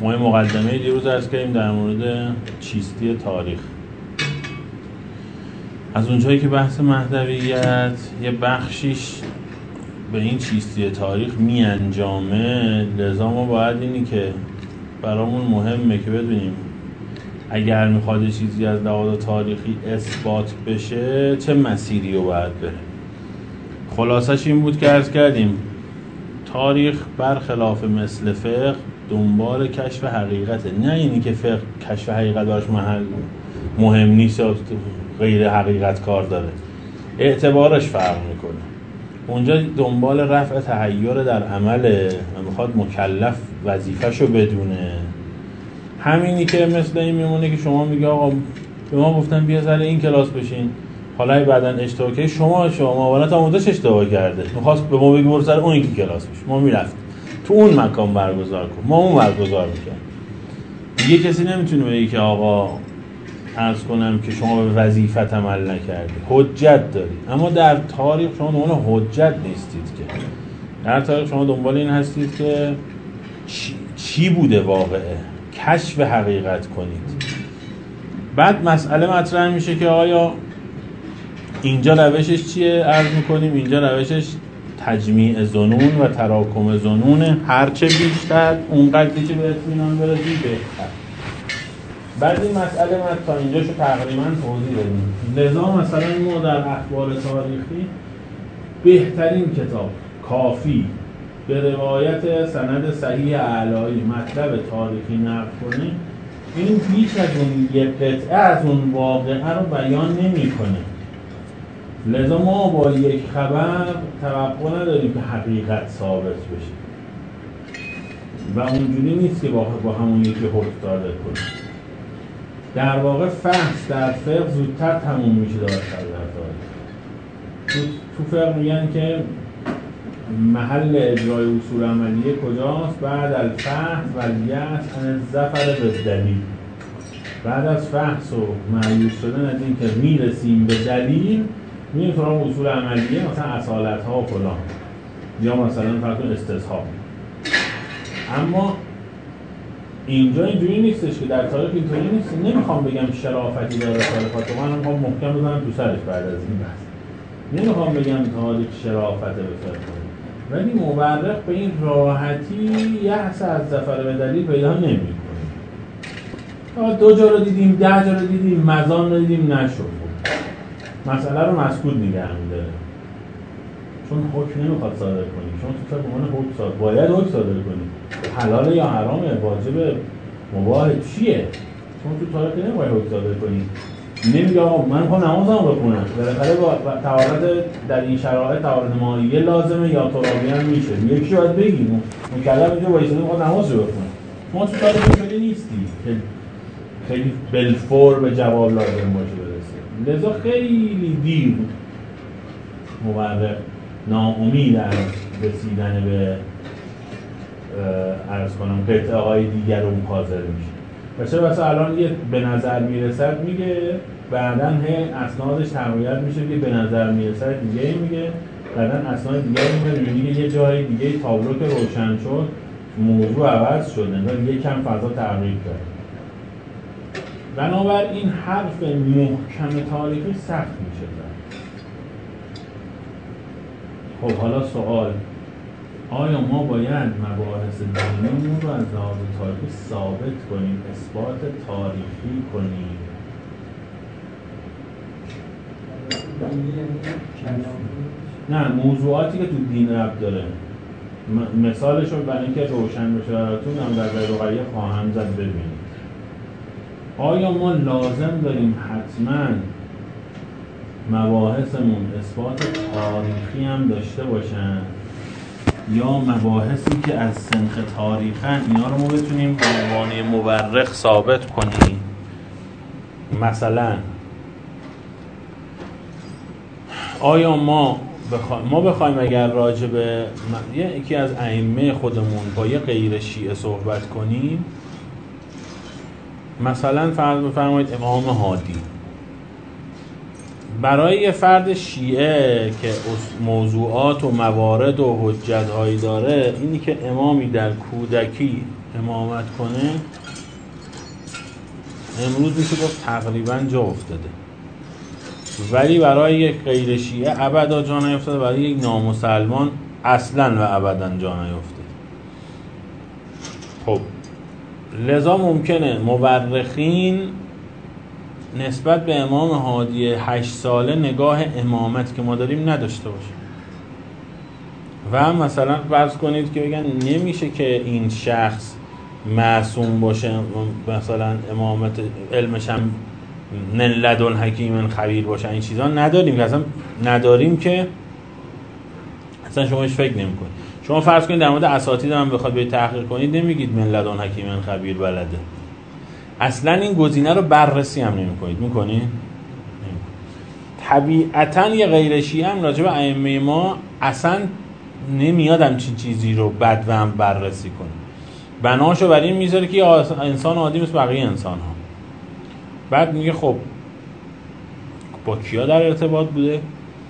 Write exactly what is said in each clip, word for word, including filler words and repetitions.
ما یه مقدمه دیروز عرض کردیم در مورد چیستی تاریخ. از اونجایی که بحث مهدویت یه بخشیش به این چیستی تاریخ می انجامه، لذا ما باید اینی که برامون مهمه که بدونیم اگر میخواد چیزی از لحاظ تاریخی اثبات بشه چه مسیری رو باید بره. خلاصش این بود که عرض کردیم تاریخ برخلاف مثل فقه دنبال کشف حقیقته، نه اینی که فقه کشف حقیقت براش محل مهم نیست یا غیر حقیقت کار داره، اعتبارش فرق میکنه. اونجا دنبال رفع تحیر در عمله و میخواد مکلف وظیفه‌شو بدونه. همینی که مثل این میمونه که شما میگه آقا به ما گفتن بیا سر این کلاس بشین، حالا بعداً اشتباه که شما شما معاونت آموزش اشتباه کرده، میخواست به ما بگه برو سر اون یکی کلاس بشین، ما میرفتیم تو اون مکان برگزار کن، ما اون برگزار میکنیم. دیگه کسی نمیتونه بگه که آقا عرض کنم که شما به وظیفت عمل نکردی، حجت داری. اما در تاریخ شما دنبال حجت نیستید، که در تاریخ شما دنبال این هستید که چی, چی بوده واقعه، کشف حقیقت کنید. بعد مسئله مطرح میشه که آیا اینجا روشش چیه؟ عرض میکنیم اینجا روشش تجمیع ظنون و تراکم ظنونه، هرچه بیشتر اونقدری که به اطمینان برسی بهتر. بعد این مسئله من تا اینجاشو تقریبا توضیح دادیم. لذا مثلا ما در اخبار تاریخی بهترین کتاب کافی به روایت سند صحیح اعلایی مطلب تاریخی نقل کنه، این بیش از اون یک قطعه از اون واقعه رو بیان نمی‌کنه. لذا ما با یک خبر توقع نداریم که حقیقت ثابت بشه و اونجوری نیست که با, با همون یکی حکم صادر کنه. در واقع فحص در فقه زودتر تموم میشه دارد در تاریخ. تو, تو فقه میگن که محل اجرای اصول عملیه کجاست؟ بعد از فحص و الیأس عن الظفر بالدلیل. بعد از فحص و مایوس شدن از این که میرسیم به دلیل، میریم سراغ اصول عملیه، مثلا اصالت ها و فلان، یا مثلا فرض استصحاب. اما اینجا اینجوری نیستش که در تاریخ اینطوری نیست. نمیخوام بگم شرافتی داره تاریخات، من میخوام محکم بزنم تو سرش بعد از این بحث. نمیخوام بگم تاریخ شرافت بفرد، ولی مورخ به این راحتی یحس از ظفر به دلیل پیدا نمی‌کنه. دو جا رو دیدیم، ده جا رو دیدیم، مزان رو دیدیم، نشد. مسئله رو مسکوت نگه می‌داره. چون حکم نمیخواد صادر کنی. چون تو به عنوان حکم صادر باید حکم صادر کنی. حلال یا حرامه، واجب مباح چیه؟ چون تو تاریخ نمیخوای حکم صادر کنی. نمیگه آقا من میخوام نمازمو بخونم. بالاخره با تعارض در این شرایط تعارض مایه لازمه یا ترابی هم میشه. یکی باید بگیم مکلف اینجا وایساده میخواد نماز رو بخونه. ما تو تاریخ خیلی نیستی که خیلی بالفور به جواب لازم باشه برسه. لذا خیلی دیر مورخ ناامید از رسیدن به عرض کنم قطعه های دیگر اون حاضر میشه. و چه بسا الان یه به نظر میرسد میگه، بعداً هی اسنادش تغییر میشه که به نظر میرسد دیگه میگه، بعداً اسناد دیگه میگه، میگه یه جای دیگه تابلو که روشن شد موضوع عوض شد، انگار یکم فضا تغییر کرد. بنابراین حرف محکم تاریخی سخت میشه. خب حالا سوال، آیا ما باید مباحث دینیمون رو از لحاظ تاریخی ثابت کنیم، اثبات تاریخی کنیم؟ نه، موضوعاتی که تو دین ربط داره. م- مثالش رو برای اینکه روشن بشه براتون هم در رقیه خواهم زد ببینید. آیا ما لازم داریم حتما مباحثمون اثبات تاریخی هم داشته باشن، یا مباحثی که از سنخ تاریخن اینا رو ما بتونیم به عنوان مورخ ثابت کنیم؟ مثلا آیا ما بخوایم ما بخوایم اگر راجع به یکی از ائمه خودمون با یه غیر شیعه صحبت کنیم، مثلا فرض بفرمایید امام هادی، برای یه فرد شیعه که موضوعات و موارد و حجت‌هایی داره، اینی که امامی در کودکی امامت کنه امروز میشه گفت تقریبا جا افتاده، ولی برای یک غیر شیعه ابدا جا نیفتاده، برای یک نامسلمان اصلا و ابدا جا نیفتاده. خب لذا ممکنه مورخین نسبت به امام هادی هشت ساله نگاه امامت که ما داریم نداشته باشه و مثلا فرض کنید که بگن نمیشه که این شخص معصوم باشه، مثلا امامت علمش هم من لدن حکیم خبیر باشه، این چیزا نداریم که اصلا نداریم که اصلا شما هیچ فکر نمی‌کنید. شما فرض کنید در مورد اساتید هم بخواد به تحقیق کنید نمیگید من لدن حکیم خبیر بلده، اصلا این گزینه رو بررسی هم نمی‌کنید. می‌کنید؟ طبیعتاً یه غیر شیعه هم راجع به ائمه ما اصلا نمیاد همچین چیزی رو بد و هم بررسی کنه، بناشو بر این میذاره که انسان عادی مثل بقیه انسان ها. بعد میگه خب با کیا در ارتباط بوده؟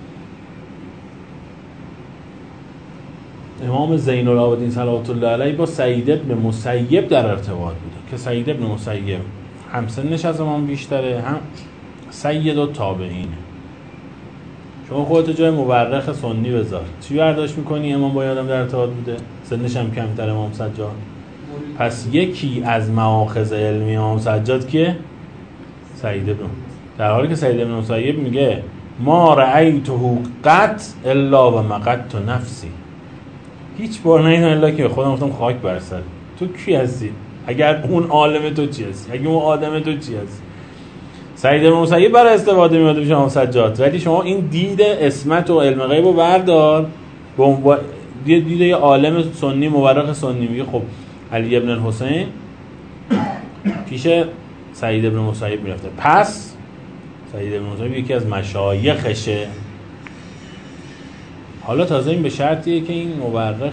امام زین العابدین صلوات الله علیه با سعید ابن مسیب در ارتباط بوده که سعید ابن مسیب هم سنش از امام بیشتره، هم سید التابعینه. شما خودت جای مورخ سنی بذار، چی برداشت میکنی امام با آدم در ارتباط بوده؟ سنش هم کمتر امام سجاد. پس یکی از مآخذ علمی امام سجاد که سعید ابن، در حالی که سعید ابن مسیب میگه ما رأیته قط الا و مقت نفسی، هیچ بار ندیدم الا که خودم گفتم خاک بر سر تو کی هستی؟ اگر اون عالم تو چی هستی؟ اگر اون آدم تو چی هستی؟ سعید ابن مسیب برای استفاده میاد میشه امام سجاد، ولی شما این دید اسمت و علم غیب رو بردار به عنوان دید یه عالم سنی مورخ سنی، میگه خب علی ابن الحسین پیش سعید ابن مسیب میرفته، پس سعید ابن مسیب یکی از مشایخشه. حالا تازه این به شرطیه که این مورخ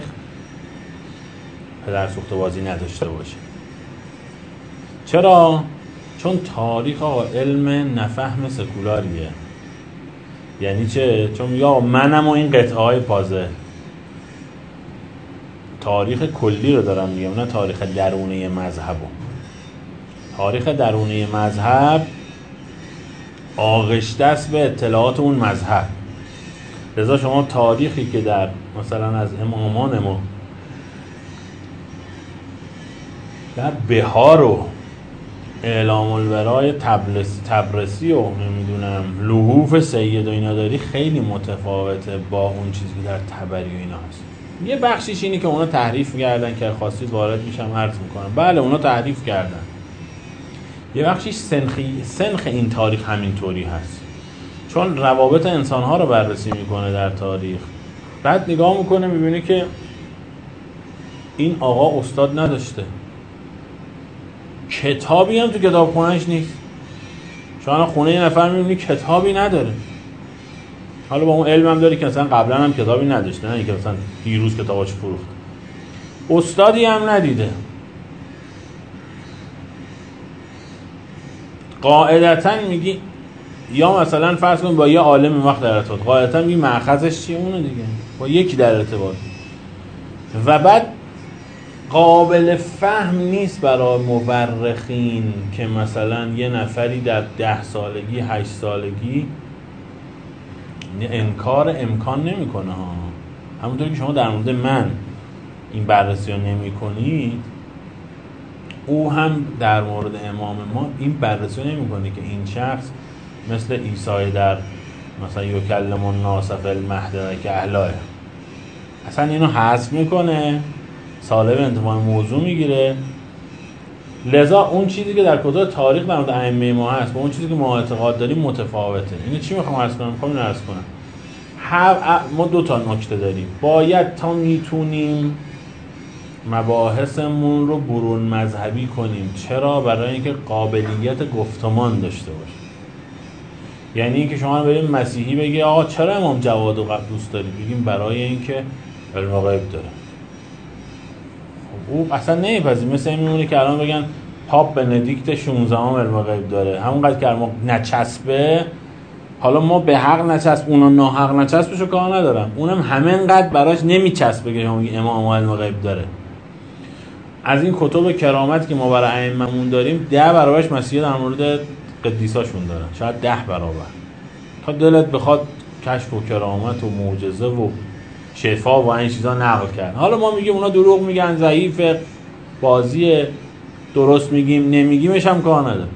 پدر سوخته بازی نداشته باشه. چرا؟ چون تاریخ آقا علم نفهم سکولاریه. یعنی چه؟ چون میگه آقا منم و این قطعه های پازل، تاریخ کلی رو دارم میگم، نه تاریخ درونه مذهبو. تاریخ درونه مذهب آغشته است به اطلاعات اون مذهب. لذا شما تاریخی که در مثلا از امامان ما در بهار و اعلام الورای تبرسی, تبرسی و نمیدونم لحوف سید و اینا داری خیلی متفاوته با اون چیزی که در طبری و اینا هست. یه بخشیش اینی که اونا تحریف کردن که خواستید وارد میشم عرض میکنم، بله اونا تحریف کردن. یه بخشیش سنخی سنخ این تاریخ همینطوری هست، چون روابط انسانها رو بررسی میکنه در تاریخ، بعد نگاه میکنه میبینه که این آقا استاد نداشته، کتابی هم تو کتابخونه‌اش نیست. شما خونه یه نفر میبینی کتابی نداره، حالا با اون علم هم داری که مثلا قبلا هم کتابی نداشته، نه اینکه مثلا دیروز کتاباش فروخت، استادی هم ندیده. قاعدتاً میگی یا مثلا فرض کن با یه عالم وقت در ارتباط، قاعدتاً میگی مأخذش چیه؟ اونه دیگه، با یکی در ارتباط. و بعد قابل فهم نیست برای مورخین که مثلا یه نفری در ده سالگی هشت سالگی انکار امکان نمیکنه ها. همونطور که شما در مورد من این بررسی رو نمی کنید، او هم در مورد امام ما این بررسی رو نمی کنه که این شخص مثل عیسی در مثلا یکلم الناس فی المهد که اهلاه، اصلا اینو حذف میکنه، سالب انتفاع موضوع میگیره. لذا اون چیزی که در کتاب تاریخ در مورد ائمه ما هست با اون چیزی که ما اعتقاد داریم متفاوته. اینو چی میخوام عرض کنم؟ میخوام اینو عرض کنم ما دو تا نکته داریم. باید تا میتونیم مباحثمون رو برون مذهبی کنیم. چرا؟ برای اینکه قابلیت گفتمان داشته باشه. یعنی اینکه شما بریم مسیحی بگی آقا چرا امام جواد رو دوست داری؟ بگیم برای اینکه علم غیب داره. او اصلا نمیپذیره. مثل این میمونه که الان بگن پاپ بندیکت شانزده هم علم غیب داره، همونقدر که ما نچسبه. حالا ما به حق نچسب، اونا ناحق نچسبشو کار ندارم، اونم همینقدر براش نمیچسبه که شما امام علم غیب داره. از این کتب کرامت که ما برای ائمه‌مون داریم ده برابرش مسیحا در مورد قدیساشون دارن، شاید ده برابر. تا دلت بخواد کشف و کرامت و معجزه و شفا و این چیزا نقل کرد. حالا ما میگیم اونا دروغ میگن، ضعیف، بازی، درست میگیم نمیگیمش هم کار نداره.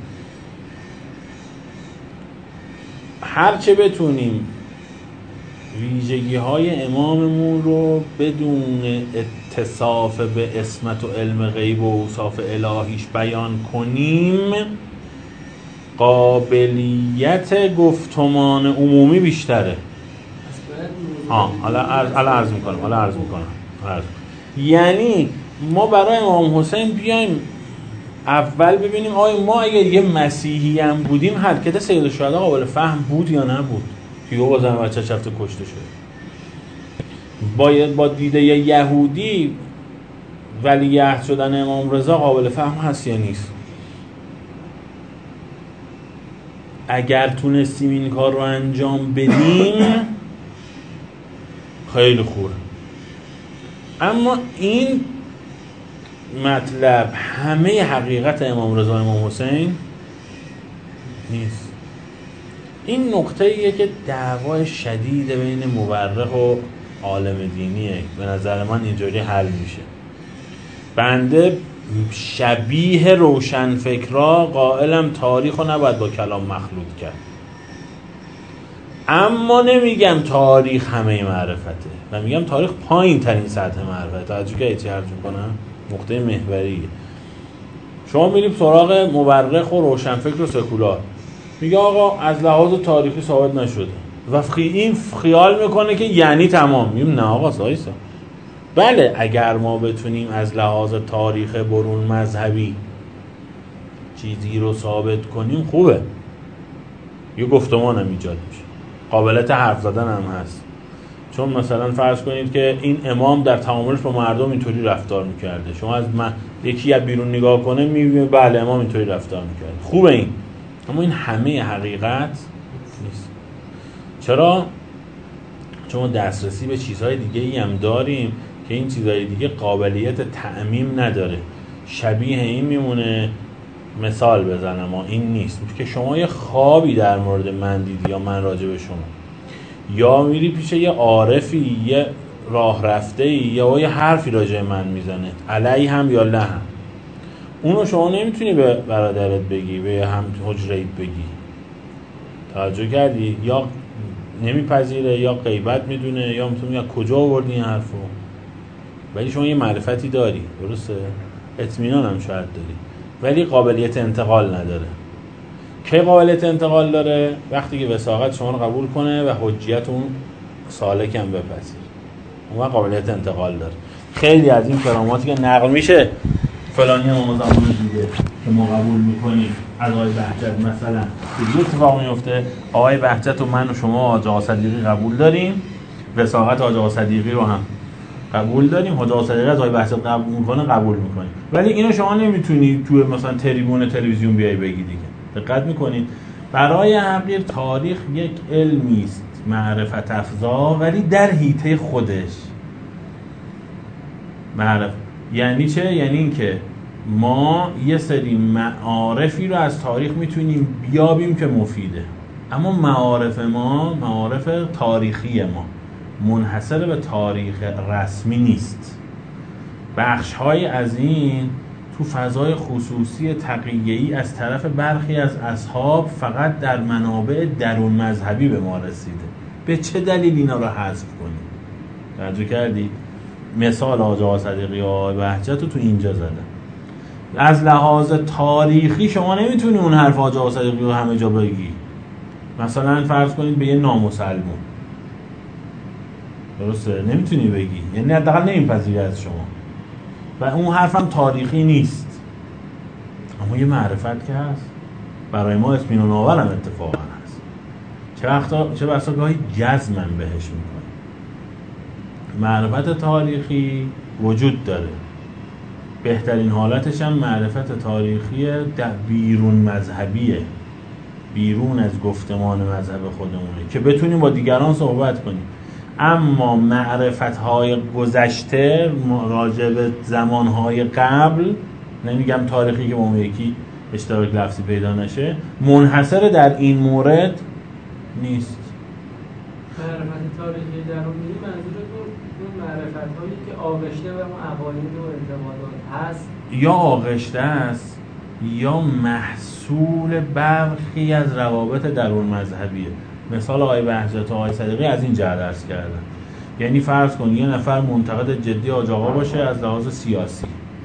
هر چه بتونیم ویژگی های اماممون رو بدون اتصاف به اسمت و علم غیب و اوصاف الهیش بیان کنیم، قابلیت گفتمان عمومی بیشتره. آه حالا عرض حالا عرض میکنم حالا عرض میکنم عرض. یعنی ما برای امام حسین بیایم اول ببینیم آیا ما اگر یه مسیحی هم بودیم حرکت سید الشهدا قابل فهم بود یا نبود که یه بازم بچه هفته کشته شد. باید با دیده یهودی ولیعهد شدن امام رضا قابل فهم هست یا نیست؟ اگر تونستیم این کار رو انجام بدیم خیلی خوبه. اما این مطلب همه حقیقت امام رضا امام حسین نیست. این نقطه ایه که دعوای شدید بین مورخ و عالم دینیه. به نظر من اینجوری حل میشه. بنده شبیه روشنفکرا قائلم تاریخ رو نباید با کلام مخلوط کرد، اما نمیگم تاریخ همه معرفته و میگم تاریخ پایین ترین سطح معرفته. توجه که چی عرض میکنم؟ نقطه محوریه. شما میرید سراغ مورخ و روشنفکر و سکولار، میگه آقا از لحاظ تاریخی ثابت نشده و این خیال میکنه که یعنی تمام. میگم نه آقا سایسا. بله اگر ما بتونیم از لحاظ تاریخ برون مذهبی چیزی رو ثابت کنیم خوبه، یه گفتمان هم ایجاد میشه، قابلیت حرف زدن هم هست. چون مثلا فرض کنید که این امام در تعاملش با مردم اینطوری رفتار میکرده، شما از من یکی از بیرون نگاه کنه میبینه بله امام اینطوری رفتار میکرده، خوبه این، اما این همه حقیقت نیست. چرا؟ چون دسترسی به چیزهای دیگه ای هم داریم که این چیزهای دیگه قابلیت تعمیم نداره. شبیه این میمونه، مثال بزنم اما این نیست که شما یه خوابی در مورد من دیدی یا من راجع به شما، یا میری پیش یه عارفی یه راه رفته ای یا یه حرفی راجع من میزنه علی هم یا له هم، اونو شما نمیتونی به برادرت بگی، به هم حجره‌ایت بگی. توجه کردی؟ یا نمیپذیره یا غیبت میدونه یا میتونه یا کجا آوردی این حرفو. ولی شما یه معرفتی داری، درسته؟ اطمینان هم شاید داری، ولی قابلیت انتقال نداره. کی قابلیت انتقال داره؟ وقتی که وثاقت شما رو قبول کنه و حجیت اون سالک هم بپذیر، اون قابلیت انتقال داره. خیلی از این کراماتی که نقل میشه فلانی امام زمان دیگه که ما قبول میکنیم از آقای بهجت مثلا که اتفاق میفته، آقای بهجت و من و شما حاجی آقا صدیقی قبول داریم، وثاقت حاجی آقا صدیقی رو هم قبول داریم، حاجی آقا صدیقی از آقای بهجت قبول میکنه قبول میکنیم، ولی اینو شما نمیتونی تو مثلا تریبون تلویزیون بیای بگی دیگه. دقت میکنید؟ برای حقیر تاریخ یک علمی است معرفت افزا، ولی در حیطه خودش. معرفت یعنی چه؟ یعنی این که ما یه سری معارفی رو از تاریخ میتونیم بیابیم که مفیده، اما معارف ما معارف تاریخی ما منحصر به تاریخ رسمی نیست. بخش‌های از این تو فضای خصوصی تقیه‌ای از طرف برخی از اصحاب فقط در منابع درون مذهبی به ما رسیده. به چه دلیل اینا رو حذف کنیم؟ توجه کردی؟ مثال حاجی آقا صدیقی و آقای بهجت رو تو اینجا زدن. از لحاظ تاریخی شما نمیتونی اون حرف حاجی آقا صدیقی رو همه جا بگی. مثلا فرض کنید به یه نامسلمون، درسته؟ نمیتونی بگی، یعنی حداقل نمیپذیره از شما و اون حرفم تاریخی نیست، اما یه معرفت که هست برای ما اطمینان آور هم اتفاقا هست. چه وقتا چه بسا گاهی جزمم بهش میکنه. معرفت تاریخی وجود داره، بهترین حالتش هم معرفت تاریخی در بیرون مذهبیه، بیرون از گفتمان مذهب خودمونه که بتونیم با دیگران صحبت کنیم. اما معرفت‌های گذشته راجع به زمان‌های قبل، نمیگم تاریخی که با اون یکی اشتراک لفظی پیدا نشه، منحصر در این مورد نیست. معرفت تاریخی درونی منظورتون اون معرفت‌هایی که آغشته بر اون عقاید و اعتقادات هست یا آغشته است یا محصول برخی از روابط درون مذهبیه. مثال آقای بهجت و آقای صدیقی از این جهت عرض کردن. یعنی فرض کن یه نفر منتقد جدی حاج آقا باشه از لحاظ سیاسی،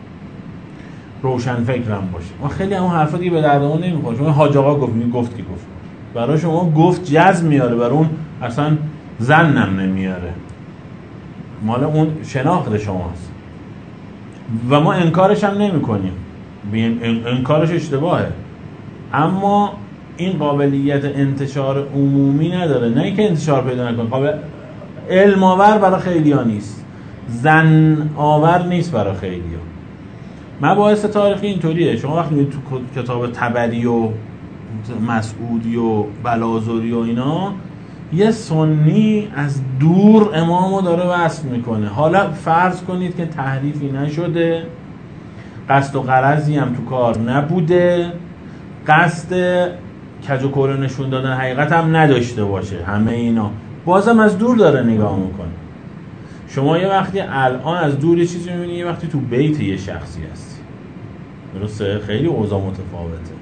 روشن فکرم باشه، ما خیلی اون حرفا دیگه به درد اون نمیخوره. چون حاج آقا گفت می گفت که گفت برای شما گفت جذب میاره، برای اون اصلا زنم نمیاره، مال اون شناخت شماست و ما انکارش هم نمی کنیم، انکارش اشتباهه، اما این قابلیت انتشار عمومی نداره. نه اینکه انتشار پیدا نکنه، قابل علم آور برای خیلی ها نیست، زن آور نیست برای خیلی ها. مباحث تاریخی اینطوریه. شما وقتی میید تو کتاب طبری و مسعودی و بلازوری و اینا، یه سنی از دور امامو داره وصف میکنه. حالا فرض کنید که تحریفی نشده، قصد و غرضی هم تو کار نبوده، قصد کج و کور نشون دادن حقیقت هم نداشته باشه، همه اینا بازم از دور داره نگاه میکنه. شما یه وقتی الان از دور یه چیزی میبینی، یه وقتی تو بیت یه شخصی هستی، درسته؟ خیلی اوضاع متفاوته.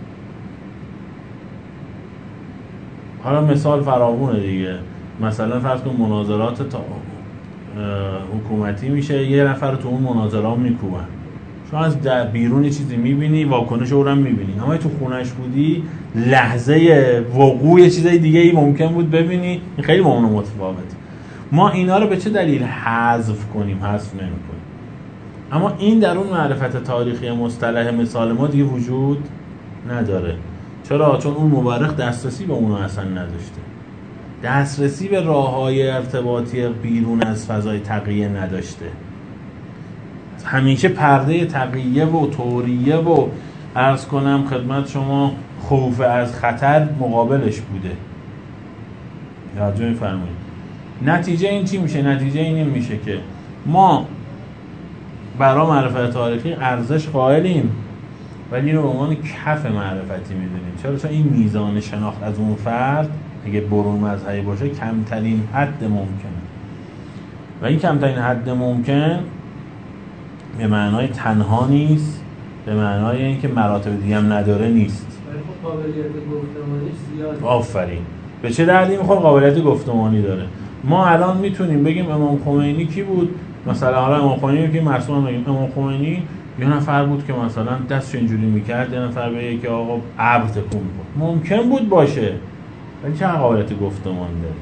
حالا مثال فراوونه دیگه، مثلا فرض کن مناظرات تا حکومتی میشه، یه نفر تو اون مناظرات میکوبن، شما از بیرون چیزی میبینی، واکنش اون هم میبینی، اما تو خونش بودی لحظه وقوع یه چیزای دیگه ای ممکن بود ببینی. این خیلی با اون متفاوته. ما اینا رو به چه دلیل حذف کنیم؟ حذف نمی‌کنیم. اما این در اون معرفت تاریخی مصطلح مثال ما دیگه وجود نداره. چرا؟ چون اون مورخ دسترسی به اونو اصلا نداشته، دسترسی به راه‌های ارتباطی بیرون از فضای تقیه نداشته، همیشه پرده تقیه و توریه و عرض کنم خدمت شما خوف از خطر مقابلش بوده. توجه می‌فرمایید. نتیجه این چی میشه؟ نتیجه این میشه که ما برای معرفت تاریخی ارزش قائلیم، ولی اینو به عنوان کف معرفتی میدونیم. چرا؟ چون این میزان شناخت از اون فرد اگه برون مذهبی باشه کمترین حد ممکنه، و این کمترین حد ممکن به معنای تنها نیست، به معنای اینکه مراتب دیگه هم نداره نیست. خب قابلیت گفتمانیش زیاده. آفرین. به چه دردی میخوره؟ قابلیت گفتمانی داره. ما الان میتونیم بگیم امام خمینی کی بود؟ مثلا حالا امام خمینی که مرسوم بگیم امام خمینی یه نفر بود که مثلا دستش اینجوری میکرد، یه نفر بگه که آقا ابر تکون می‌خورد. ممکن بود باشه، ولی چه قابلیت گفتمان داره؟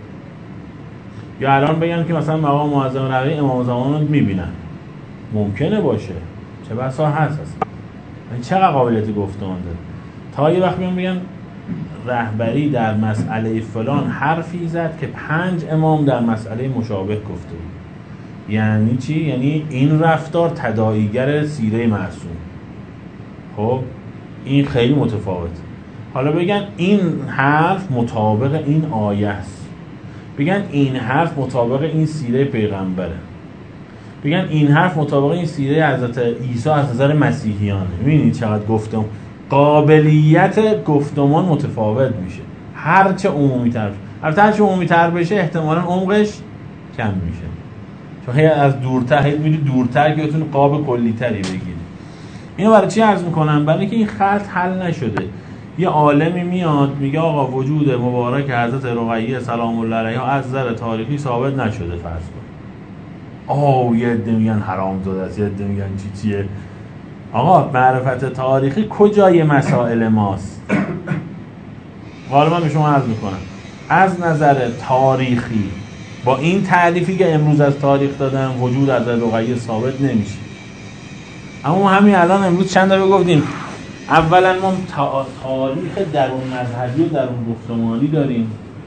یا الان بگن که مثلا مقام معظم رهبری امام زمان رو میبینن، ممکنه باشه، چه بسا هست اصلا، ولی چه قابلیت گفتمان داره؟ تا یه وقت میان بگن رهبری در مسئله فلان حرفی زد که پنج امام در مسئله مشابه گفته بود. یعنی چی؟ یعنی این رفتار تداعیگر سیره معصوم. خب این خیلی متفاوت. حالا بگن این حرف مطابق این آیه است، بگن این حرف مطابق این سیره پیغمبره، بگن این حرف مطابق این سیره حضرت عیسی از نظر مسیحیانه. می‌بینید چقدر گفتم قابلیت گفتمان متفاوت میشه هرچه عمومی تر بشه. البته هرچه عمومی تر بشه احتمالاً عمقش کم میشه، چون هی از دورتر هی میری دورتر که بتونی قاب کلی تری بگیری. اینو برای چی عرض میکنم؟ برای اینکه این خط حل نشده. یه عالمی میاد میگه آقا وجود مبارک حضرت رقیه سلام الله علیها از نظر تاریخی ثابت نشده، فرض کن. آه یه عده میگن حرامزاده است، یه عده میگن چی چیه. آقا معرفت تاریخی کجای مسائل ماست؟ غالبا به شما عرض میکنم از نظر تاریخی با این تعریفی که امروز از تاریخ دادن وجود از رقیه ثابت نمیشه. اما همین الان امروز چند دفعه گفتیم اولا ما تاریخ درون مذهبی و درون گفتمانی داریم،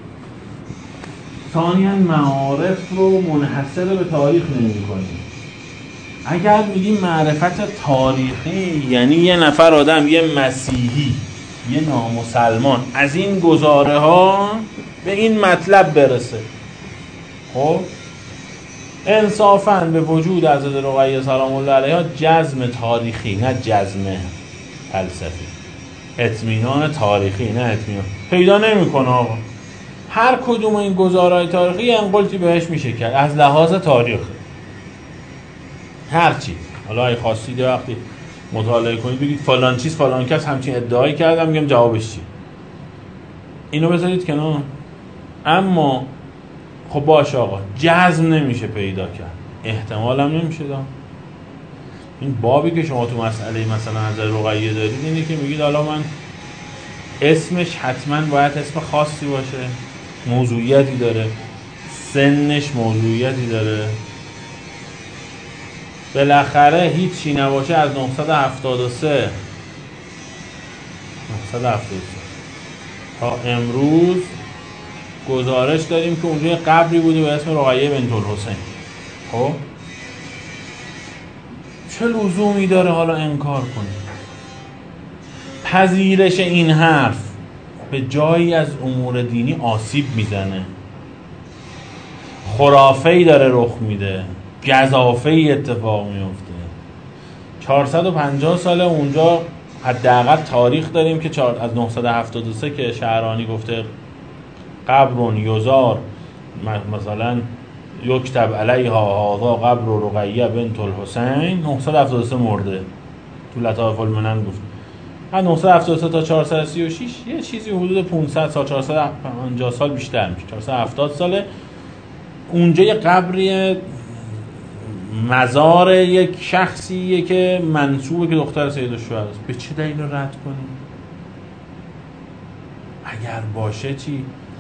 ثانیاً معارف رو منحصر به تاریخ نمی‌کنیم. اگر میگیم معرفت تاریخی یعنی یه نفر آدم، یه مسیحی، یه نامسلمان از این گزاره ها به این مطلب برسه. خب انصافاً به وجود حضرت رقیه سلام الله علیها جزم تاریخی نه جزم فلسفی، اطمینان تاریخی نه اطمینان پیدا نمی‌کنه آقا. هر کدوم این گزارهای تاریخی انقلتی بهش میشه کرد از لحاظ تاریخ، هر چی. حالا اگه خواستید وقتی مطالعه کنید بگید فلان چیز فلان کس همچین ادعایی کردم، میگم جوابش چی، اینو بذارید کنار. اما خب باشه آقا جزم نمیشه پیدا کرد، احتمال هم نمیشه داد. این بابی که شما تو مسئله مثلا حضرت رقیه دارید اینه که میگید حالا من اسمش حتما باید اسم خاصی باشه، موضوعیتی داره، سنش موضوعیتی داره، بالاخره هیچی نباشه. از نهصد و هفتاد و سه نهصد و هفتاد و سه تا امروز گزارش داریم که اونجا قبری بوده به اسم رقیه بنت الحسین. خب چه لزومی داره حالا انکار کنید؟ پذیرش این حرف به جایی از امور دینی آسیب میزنه، خرافه‌ای داره رخ میده، گزافه‌ای اتفاق میفته. چهارصد و پنجاه سال اونجا حداقل تاریخ داریم که از نهصد و هفتاد و سه که شعرانی گفته قبر یزار مثلا یکتب علیها هذا قبر رقیه بنت الحسین، نهصد و هفتاد و سه مرده. تو لطائف المنن گفت از نهصد و هفتاد و سه تا چهارصد و سی و شش یه چیزی حدود پانصد سال، چهارصد و پنجاه سال بیشتر میشه، چهارصد و هفتاد ساله. اونجا یه قبری مزار یک شخصیه که منسوبه که دختر سیدالشهدا است. به چه دلیل رد کنیم؟ اگر باشه چی؟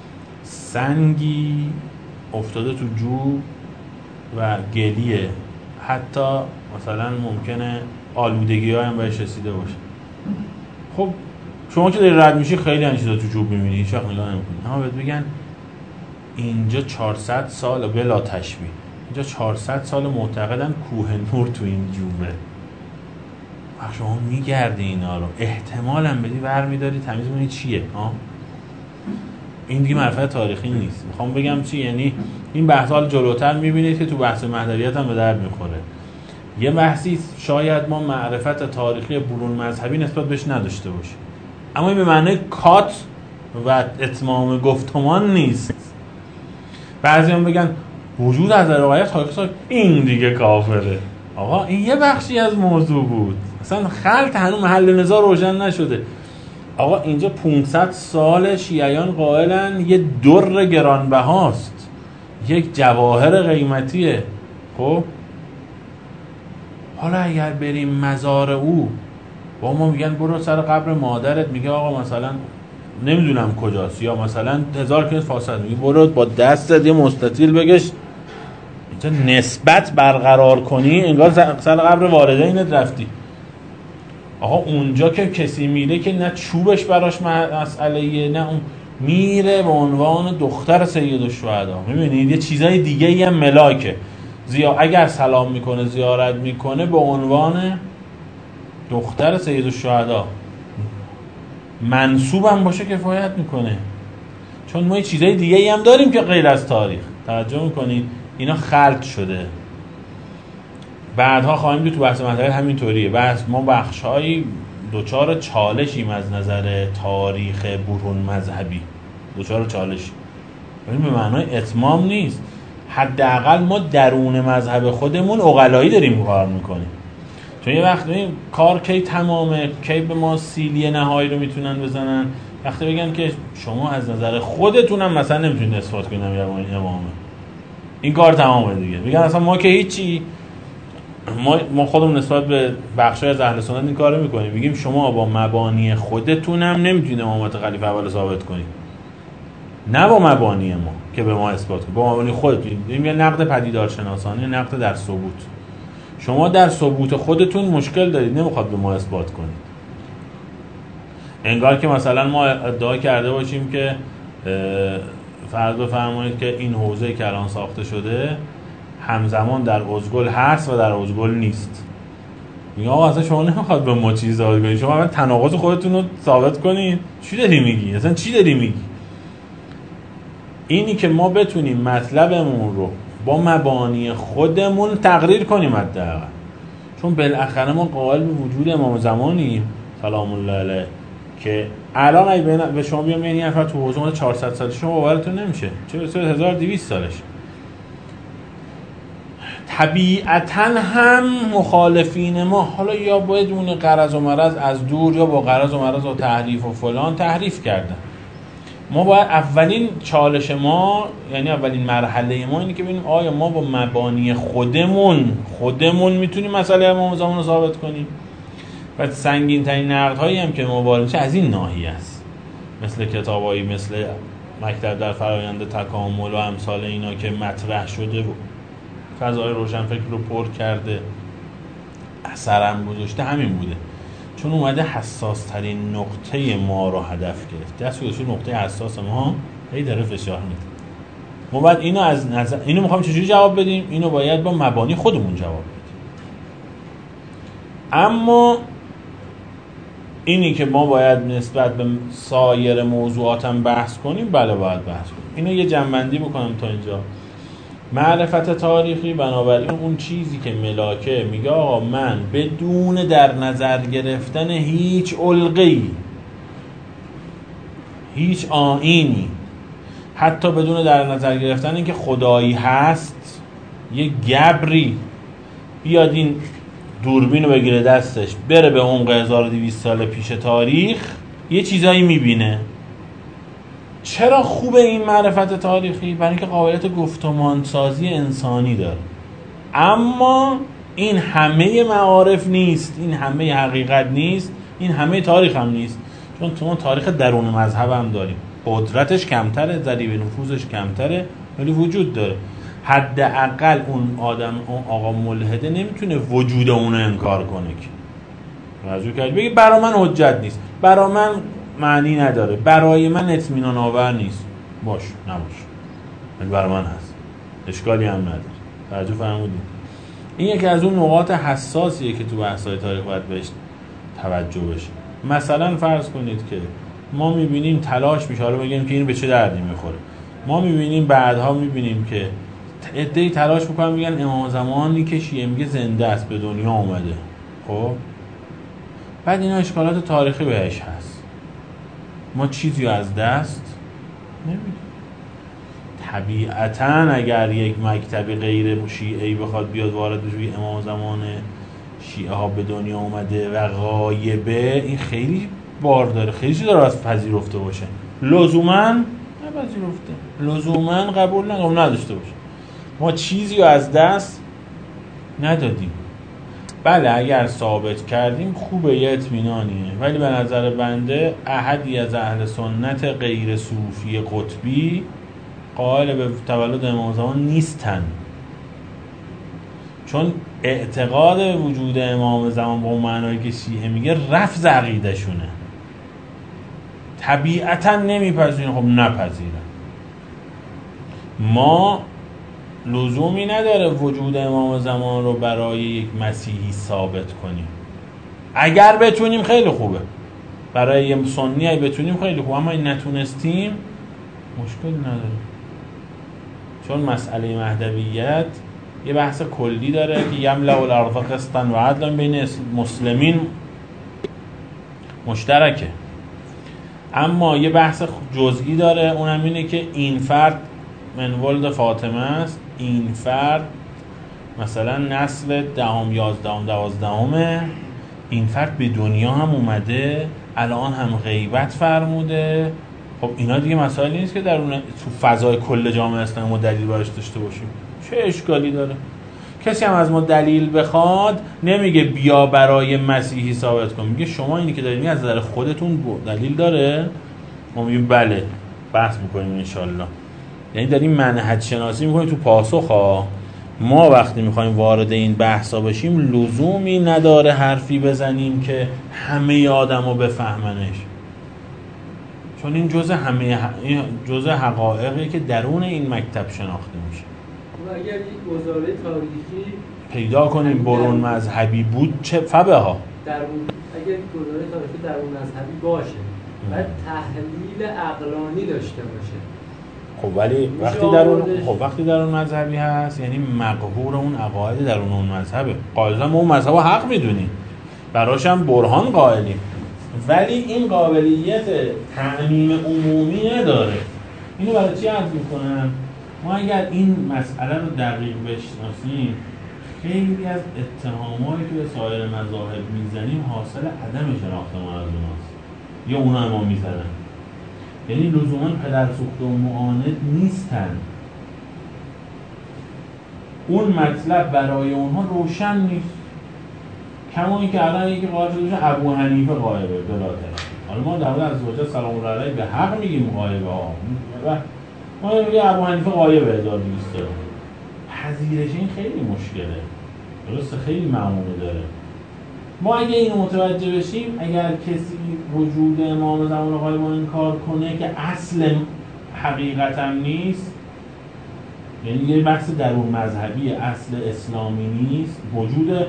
سنگی افتاده تو جو و گلیه، حتی مثلا ممکنه آلودگی ها هم بهش رسیده باشه. خب شما که داری رد میشی خیلی این چیزا تو جوب میبینی، هیچ وقت نگاه نمیکنی. اما بهت بگن اینجا چهارصد سال بلا تشبیه، اینجا چهارصد سال معتقدن کوه نور تو این جوبه. وقت شما میگردی اینا رو احتمالاً بدی برمیداری تمیز کنی چیه ها؟ این دیگه معرفت تاریخی نیست. میخوام بگم چی؟ یعنی این بحث حال جلوتر میبینید که تو بحث مهدویت هم به درد میخوره. یه بحثی شاید ما معرفت تاریخی برون مذهبی نسبت بهش نداشته باشیم، اما این به معنی کات و اتمام گفتمان نیست. بعضی هم بگن وجود از رقیه تاریخی، این دیگه کافره. آقا این یه بخشی از موضوع بود، اصلا خلط هنوز محل نزاع روشن نشده. آقا اینجا پانصد سال شیعیان قائلن یه در گرانبهاست، یک جواهر قیمتیه. خب حالا اگر بریم مزار او با ما میگن برو سر قبر مادرت، میگه آقا مثلا نمیدونم کجاست، یا مثلا هزار کیلومتر فاصله، میگه برو با دستت یه مستطیل بگش اینجا نسبت برقرار کنی، انگار سر قبر والدینت رفتی. آقا اونجا که کسی میره که نه چوبش براش مسئله، نه اون میره به عنوان دختر سیدالشهدا. میبینید یه چیزای دیگه ای هم ملاکه. زیا اگر سلام میکنه زیارت میکنه به عنوان دختر سیدالشهدا، منسوب هم باشه کفایت میکنه. چون ما یه چیزای دیگه ای هم داریم که غیر از تاریخ. توجه میکنید اینا خلط شده. بعدها خواهیم دید تو بحث مطلب همینطوریه. بحث ما بخشایی دوچار چالشیم از نظر تاریخ برون مذهبی، دوچار چالش. این به معنای اتمام نیست، حداقل ما درون مذهب خودمون عقلایی داریم کار میکنیم. چون یه وقت این کار کی تمامه، کی به ما سیلی نهایی رو میتونن بزنن، وقتی بگن که شما از نظر خودتونم مثلا نمیتونید اثبات کنید این امامه، این کار تمامه دیگه. بگن اصلا ما که هیچی، ما ما خودمون نسبت به بخشای از اهل سنت این کارو میکنیم، میگیم شما با مبانی خودتونم نمیتونید امامت خلیفه اول ثابت کنید، نه با مبانی ما که به ما اثبات کنید، با مبانی خودتون. این یه نقد پدیدارشناسانه، نقد در ثبوت. شما در ثبوت خودتون مشکل دارید، نمیخواد به ما اثبات کنید. انگار که مثلا ما ادعا کرده باشیم که فرض بفرمایید که این حوزه که الان ساخته شده همزمان در ازگل هست و در ازگل نیست. میگه آقا اصلا شما نمیخواد به ما چیز ثابت کنید، شما اول تناقض خودتون رو ثابت کنید. چی داری میگی؟ اصلا چی داری میگی؟ اینی که ما بتونیم مطلبمون رو با مبانی خودمون تقریر کنیم حداقل، چون بالاخره ما قائل به وجود امام زمانیم سلام الله علیه که الان اگه به شما بیام یعنی نفر تو حوزه ما چهارصد سالش شما باورتون نمیشه، چه برسه هزار و دویست سالش. طبیعتاً هم مخالفین ما حالا یا بدون غرض و مرض از دور یا با غرض و مرض و تحریف و فلان تحریف کردن. ما باید اولین چالش ما، یعنی اولین مرحله ما اینه که ببینیم آیا ما با مبانی خودمون خودمون میتونیم مسئله امام زمان رو ثابت کنیم. و سنگین ترین نقد هایی هم که ما وارد میشه از این ناحیه است، مثل کتابایی مثل مکتب در فرایند تکامل و امثال اینا که مطرح شده و فضای روشنفکر رو پر کرده، اثرم گذاشته همین بوده، چون اومده حساس ترین نقطه ما رو هدف گرفت. دست گذاشته نقطه حساس ما هی داره فشار میده. ما باید اینو از نظر اینو میخوام چجوری جواب بدیم؟ اینو باید با مبانی خودمون جواب بدیم. اما اینی که ما باید نسبت به سایر موضوعات هم بحث کنیم، بله باید بحث کنیم. اینو یه جنبندی بکنم تا اینجا. معرفت تاریخی بنابراین اون چیزی که ملاکه میگه آقا من بدون در نظر گرفتن هیچ علقه‌ای، هیچ آیینی، حتی بدون در نظر گرفتن اینکه خدایی هست، یه گبری بیاد این دوربین رو بگیره دستش بره به عمق هزار و دویست سال پیش تاریخ، یه چیزایی میبینه. چرا خوبه این معرفت تاریخی؟ برای اینکه قابلیت گفتمان سازی انسانی داره. اما این همه معارف نیست، این همه حقیقت نیست، این همه تاریخ هم نیست، چون تو تاریخ درون مذهب هم داریم، قدرتش کمتره، ذریب نفوذش کمتره، ولی وجود داره. حداقل اون آدم، اون آقا ملحده نمیتونه وجود اون رو انکار کنه که راجع کرد بگی برای من حجت نیست، برای من معنی نداره، برای من اطمینان آور نیست. باش نباش، ولی برای من هست، اشکالی هم نداره. توجه فرمودید؟ این یکی از اون نقاط حساسیه که تو بحث‌های تاریخ باید بهش توجه بشه. مثلا فرض کنید که ما می‌بینیم تلاش میشه، حالا بگیم که این به چه دردی می‌خوره. ما می‌بینیم بعدها می‌بینیم که عده‌ای تلاش می‌کنن میگن امام زمانی که شیعه میگه زنده است، به دنیا اومده. خب بعد اینا اشکالات تاریخی بهش هست، ما چیزی از دست نمیدیم. طبیعتاً اگر یک مکتب غیر شیعه‌ای بخواد بیاد وارد بشه امام زمان شیعه ها به دنیا اومده و غایبه، این خیلی بار داره، خیلی چیز داره از پذیرفته باشه، لزوماً نپذیرفته، لزوماً قبول نگم نداشته باشه. ما چیزی از دست ندادیم. بله اگر ثابت کردیم خوبه، یه اطمینانیه، ولی به نظر بنده احدی از اهل سنت غیر صوفی قطبی قائل به تولد امام زمان نیستن، چون اعتقاد به وجود امام زمان با معنایی که شیعه میگه رفض عقیده شونه، طبیعتا نمیپذیرن. خب نپذیرن. ما لزومی نداره وجود امام زمان رو برای یک مسیحی ثابت کنیم. اگر بتونیم خیلی خوبه، برای یه سنی اگه بتونیم خیلی خوبه، اما این نتونستیم مشکل نداره، چون مسئله مهدویت یه بحث کلی داره که یملأ الارض قسطا و عدلا بین مسلمین مشترکه، اما یه بحث جزئی داره، اونم اینه که این فرد من ولد فاطمه است، این فرد مثلا نسل دهم یازدهم دوازدهمه، این فرد به دنیا هم اومده، الان هم غیبت فرموده. خب اینا دیگه مسائلی نیست که در اون تو فضای کل جامعه اسلامی ما دلیل براش داشته باشیم. چه اشکالی داره؟ کسی هم از ما دلیل بخواد نمیگه بیا برای مسیحی ثابت کن، میگه شما اینی که دارید میگه از نظر خودتون دلیل داره؟ ما میگیم بله، بحث میکنیم انشالله. یعنی داریم منهج شناسی میکنیم تو پاسخ ها. ما وقتی میخوایم وارد این بحثا بشیم لزومی نداره حرفی بزنیم که همه آدمو بفهمنش، چون این جزء همه این جزء حقایقی که درون این مکتب شناخته میشه. و اگر یک گزاره تاریخی پیدا کنیم برون مذهبی بود چه فبه ها، در اون اگر گزاره تاریخی در اون مذهبی باشه بعد تحلیل عقلانی داشته باشه، خب ولی وقتی در اون خب وقتی در اون مذهبی هست یعنی مقهور اون عقاید در اون اون مذهبه. قاعدتا ما اون مذهب حق میدونیم، براش هم برهان قائلیم، ولی این قابلیت تعمیم عمومی نداره. اینو برای چی عرض میکنم؟ ما اگر این مسئله رو دقیق بشناسیم، خیلی از اتهامایی که به سایر مذاهب میزنیم حاصل عدم شناخت ما از اوناست، یا اونا ما میزنن. یعنی لزوما پدرسوخته و معاند نیستن، اون مطلب برای اونها روشن نیست. کما اینکه الان یکی قائل شده ابو حنیفه غایبه بلاتر. حالا ما در مورد از وجه سلام الله علیه به حق میگیم غایبه ها، و ما میگیم ابو حنیفه غایبه هزار و دویست. پذیرش این خیلی مشکله، درسته؟ خیلی معموله داره. ما اگه اینو متوجه بشیم، اگر کسی وجود امام زمان غایب رو انکار کنه که اصل حقیقت هم نیست، یعنی یه بحث درون مذهبی اصل اسلامی نیست، وجود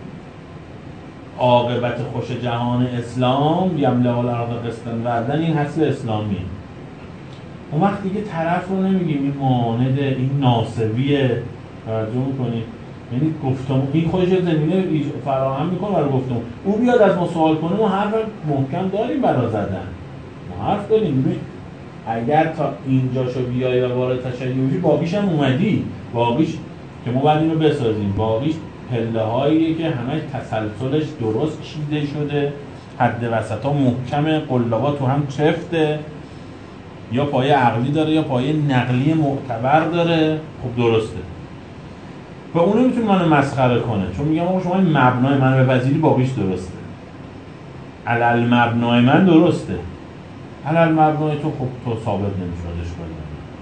عاقبت خوش جهان اسلام یملأ الارض قسطا وعدن، این اصل اسلامی. اون وقت دیگه طرف رو نمیگیم این معاند، این ناصبیه. توجه میکنید؟ یعنی گفتم این خودش زمینه فراهم میکنه برای گفتم. او بیاد از ما سوال کنه، ما حرف محکم داریم برای زدن، ما حرف داریم. ببین اگر تا اینجاشو بیای و وارد تشیع بشی، باقیش هم اومدی، باقیش که ما باید اینو بسازیم، باقیش پله هاییه که همش تسلسلش درست چیده شده، حد وسط ها محکمه، قلابا تو هم چفته، یا پایه عقلی داره یا پایه نقلی معتبر داره. خب درسته، و اونو میتونه منو مسخره کنه، چون میگم آقا شما این مبنای منو بپذیری، باقیش درسته. علل مبنای من درسته، علل مبنای تو خب تو ثابت نمیشدش کنی.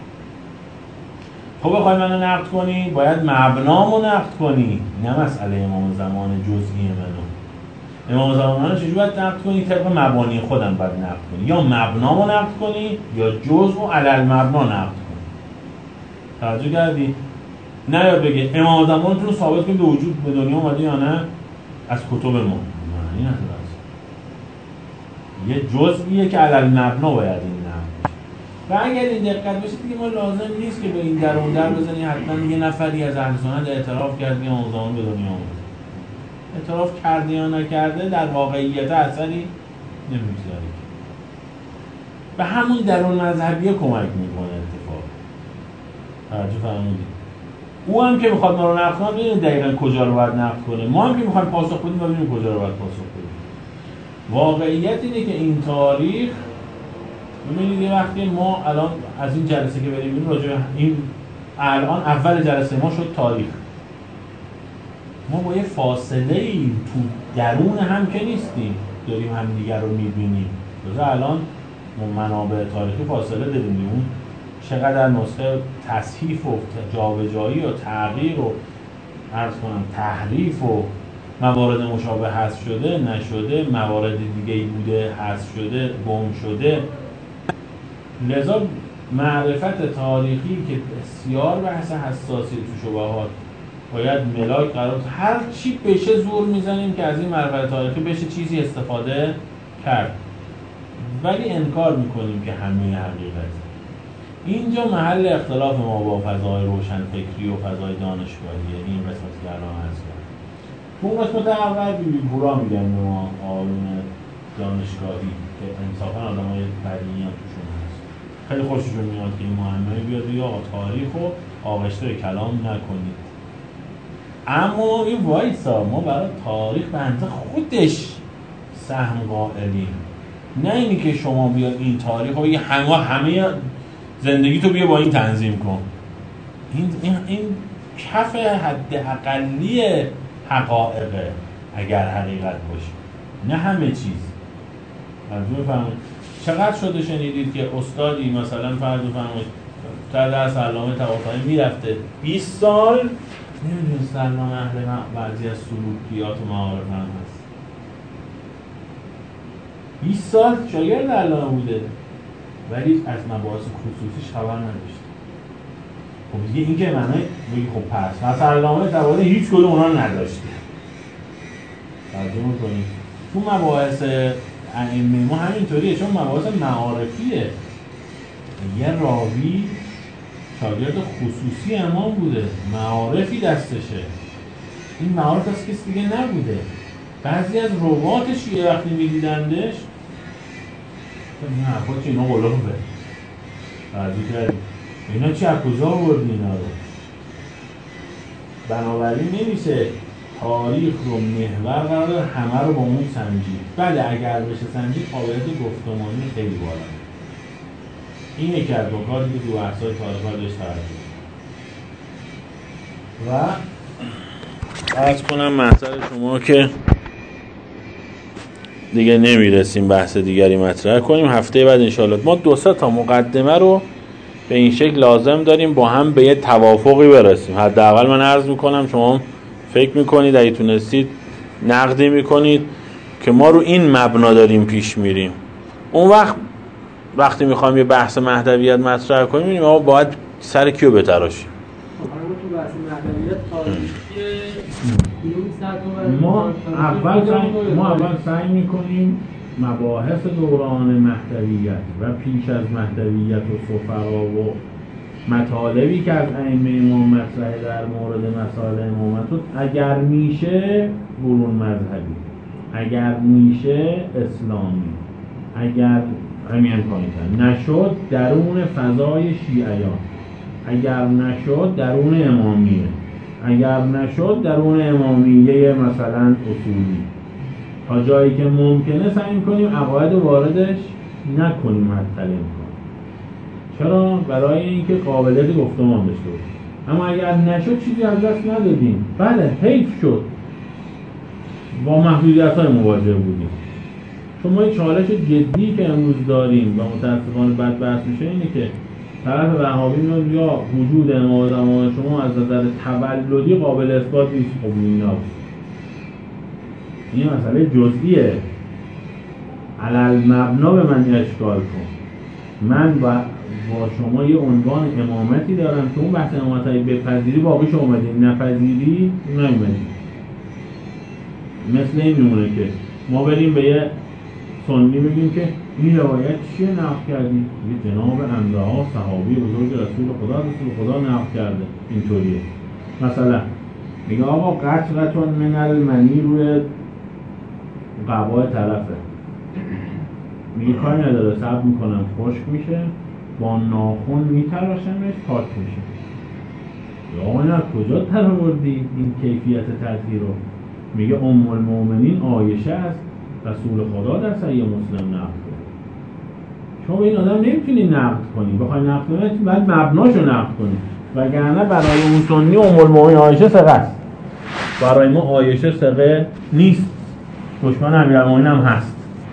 خب بخوای منو نقد کنی، باید مبنامو نقد کنی، نه مسئله امام زمان جزئی منو. امام زمان منو چجوری باید نقد کنی؟ طبق مبانی خودم باید نقد کنی، یا مبنامو نقد کنی یا جزء علل مبنا نقد کنی. توجه کردی؟ نه یا بگه امام زمانتون رو ثابت کنید به وجود به دنیا اومده یا نه از کتب ما. نه این اصلا یه جزئیه که علل مبنا باید این نه. و اگر این دقت بشه دیگه ما لازم نیست که به این در اون در بزنی حتما یه نفری از اهل سنت اعتراف کرده امام زمان به دنیا اومده. اعتراف کرده یا نکرده در واقعیت اثری نمیگذاره. به همون درون مذهبیه کمک میکنه اتفاق. توجه فرمودید؟ او هم که میخواد ما رو نقد کنه ببینید دقیقاً کجا رو باید نقد کنه، ما هم که میخوایم پاسخ بدیم ببینیم کجا رو باید پاسخ بدیم. واقعیت اینه که این تاریخ، ببینید یه وقتی ما الان از این جلسه که بریم این راجع این الان اول جلسه ما شد تاریخ، ما با یه فاصله ای تو درون هم که نیستیم، داریم هم دیگر رو میبینیم. مثلا الان ما منابع تاریخی فاصله داریم، اون چقدر نسخه تصحیف و جابجایی و تغییر و عرض کنم تحریف و موارد مشابه حذف شده نشده، موارد دیگه ای بوده حذف شده گم شده. لذا معرفت تاریخی که بسیار بحث حساسی تو شبهات باید ملاک قرار، هر چی بشه زور میزنیم که از این معرفت تاریخی بشه چیزی استفاده کرد، ولی انکار میکنیم که همه حقیقت. اینجا محل اختلاف ما با فضای روشنفکری و فضای دانشگاهی، یعنی این قسمتی که الان هست. تو اون قسمت اول بی بی پورا میگن به ما آلون دانشگاهی که انصافا آدم های بدیعی هم توشون هست، خیلی خوششون میاد که این معمایی بیاد یا تاریخ رو آغشته کلام نکنید. اما این وایسا، ما برای تاریخ به اندازه خودش سهم قائلیم، نه اینی که شما بیاد این تاریخ رو بگی همه همه زندگی تو بیا با این تنظیم کن. این این این کف حد اقلی حقایقه اگر حقیقت باشه، نه همه چیز. منظور فهمید چقدر شده شنیدید که استادی مثلا فرض بفرمایید در درس علامه طباطبایی میرفته بیست سال نمیدونست علامه اهل بعضی از سلوکیات و معارف هم هست، بیست سال شاگرد علامه بوده ولی از مباحث خصوصیش خبر نداشت. خب دیگه این که معنی میگه خب پس مثلا علامه طباطبایی هیچ کدوم اونا رو نداشته. ترجمه کنید تو مباحث ائمه ما همینطوریه، چون مباحث معارفیه. یه راوی شاگرد خصوصی امام بوده، معارفی دستشه. این معارف از کسی دیگه نبوده. بعضی از روات شیعه وقتی میدیدندش این حرفا چه اینا قلوبه بعضی کردیم اینا چه کجا آوردی اینا رو. بنابراین نمیشه تاریخ رو محور قرار همه رو با اون سنجید. بله اگر بشه سنجید قابلیت گفتمانی خیلی بالا. این یکی از نکاتی که تو بحث‌های تاریخ بهش توجه و عرض کنم مطلب شما که دیگه نمیرسیم بحث دیگری مطرح کنیم. هفته بعد انشاءالله ما دو سه تا مقدمه رو به این شکل لازم داریم با هم به یه توافقی برسیم. حداقل من عرض میکنم شما فکر میکنید اگه تونستید نقدی میکنید که ما رو این مبنا داریم پیش میریم. اون وقت وقتی میخوایم یه بحث مهدویت مطرح کنیم میبینیم ما باید سر کیو بتراشیم. ما اول سعی ما اول سعی میکنیم مباحث دوران مهدویت و پیش از مهدویت و سفرا و مطالبی که از ائمه امام مطرحه در مورد مسائل امامت اگر میشه برون مذهبی، اگر میشه اسلامی، اگر همین کنید نشد درون فضای شیعیان، اگر نشد درون امامیه، اگر نشد درون امامیه مثلا اصولی، تا جایی که ممکنه سعی کنیم عقاید واردش نکنیم، معطل کنیم. چرا؟ برای اینکه قابلیت گفتمان داشته باشیم. اما اگر نشد چیزی از دست ندادیم. بله حیف شد، با محدودیت‌های مواجه بودیم. چون ما چالش جدی که امروز داریم و متاسفانه بد بحث میشه اینه که طرف وهابی میاد یا وجود امام زمان شما از نظر تولدی قابل اثبات نیست. خب این نه، این مسئله جزئیه. علل مبنا به من اشکال کن. من با با شما یه عنوان امامتی دارم که اون بحث امامتایی بپذیری باقیش اومدیم، نپذیری نمیمدیم. مثل این میمونه که ما بریم به یه سنی بگیم که این روایت چیه نقل کردی؟ یه جناب انبیا صحابی بزرگ رسول خدا رسول خدا نقل کرده. اینطوریه. مثلا میگه آقا قطرتون من المنی روی قبای طرفه، میگه کاری نداره صبر میکنم خشک میشه، با ناخن میتراشمش پاک میشه. یا آقا نه کجا تر آوردی این کیفیت تطهیر رو؟ میگه ام المؤمنین عایشه است، رسول خدا در صحیح مسلم نقل کرده. شما این آدم نمیتونی نقد کنی، بخوای نقد کنی باید مبناشو نقد کنی، وگرنه برای اون سنی ام المؤمنین عایشه ثقه است، برای ما عایشه ثقه نیست، دشمن امیرالمومنین هم هست.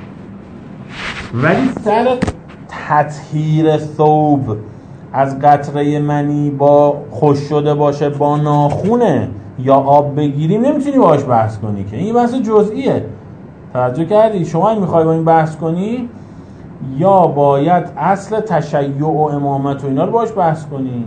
ولی سر تطهیر ثوب از قطره منی با خوش شده باشه با ناخونه یا آب بگیریم نمیتونی باهاش بحث کنی که این بحث جزئیه. توجه کردی؟ شما این میخوای با این بحث کنی یا باید اصل تشیع و امامت و اینا رو باهاش بحث کنی،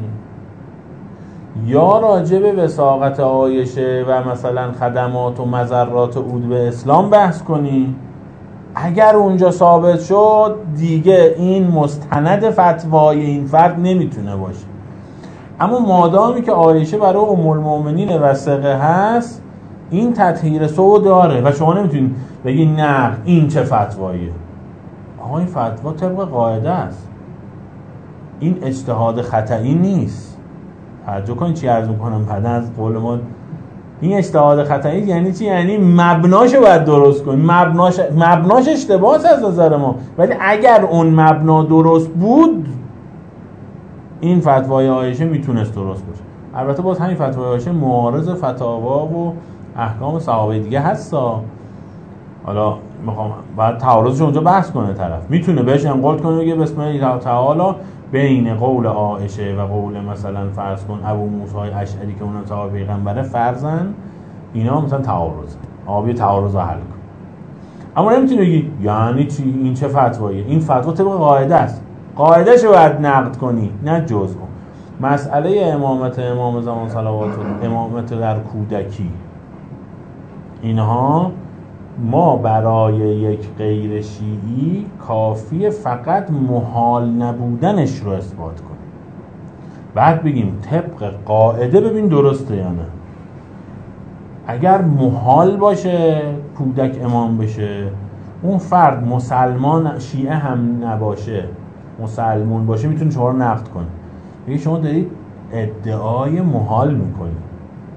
یا راجع به وثاقت عایشه و مثلا خدمات و مضرات عود به اسلام بحث کنی. اگر اونجا ثابت شد دیگه این مستند فتوای این فرد نمیتونه باشه. اما مادامی که عایشه برای ام المؤمنین و ثقه هست این تطهیر سو داره و شما نمیتونید بگی نه این چه فتواییه. آقا این فتوا طبق قاعده است، این اجتهاد خطئی نیست. توجه کنید چی عرض میکنم. بعد از قول ما این اجتهاد خطئی یعنی چی؟ یعنی مبناشو باید درست کنیم. مبناش مبناش اشتباه از نظر ما، ولی اگر اون مبنا درست بود این فتوای عایشه میتونست درست باشه. البته باز همین فتوای عایشه معارض فتاوا و احکام صحابه دیگه هستا. حالا میخوام بعد تعارضش اونجا بحث کنه طرف، میتونه بهش انقاد کنه بگه بسم الله تعالی بین قول عایشه و قول مثلا فرض کن ابو موسی اشعری که اونم صحابه پیغمبره فرضن، اینا مثلا تعارض آبی تعارض رو حل کن. اما نمیتونه بگی یعنی چی این چه فتواییه. این فتوا طبق قاعده است، قاعده‌ش رو باید نقد کنی نه جزء. مسئله امامت امام زمان صلوات الله، امامت در کودکی، اینها ما برای یک غیر شیعی کافیه فقط محال نبودنش رو اثبات کنیم بعد بگیم طبق قاعده ببین درسته یا نه. اگر محال باشه کودک امام بشه، اون فرد مسلمان شیعه هم نباشه، مسلمون باشه، میتونه شما رو نقد کنه. بگه شما دارید ادعای محال میکنید.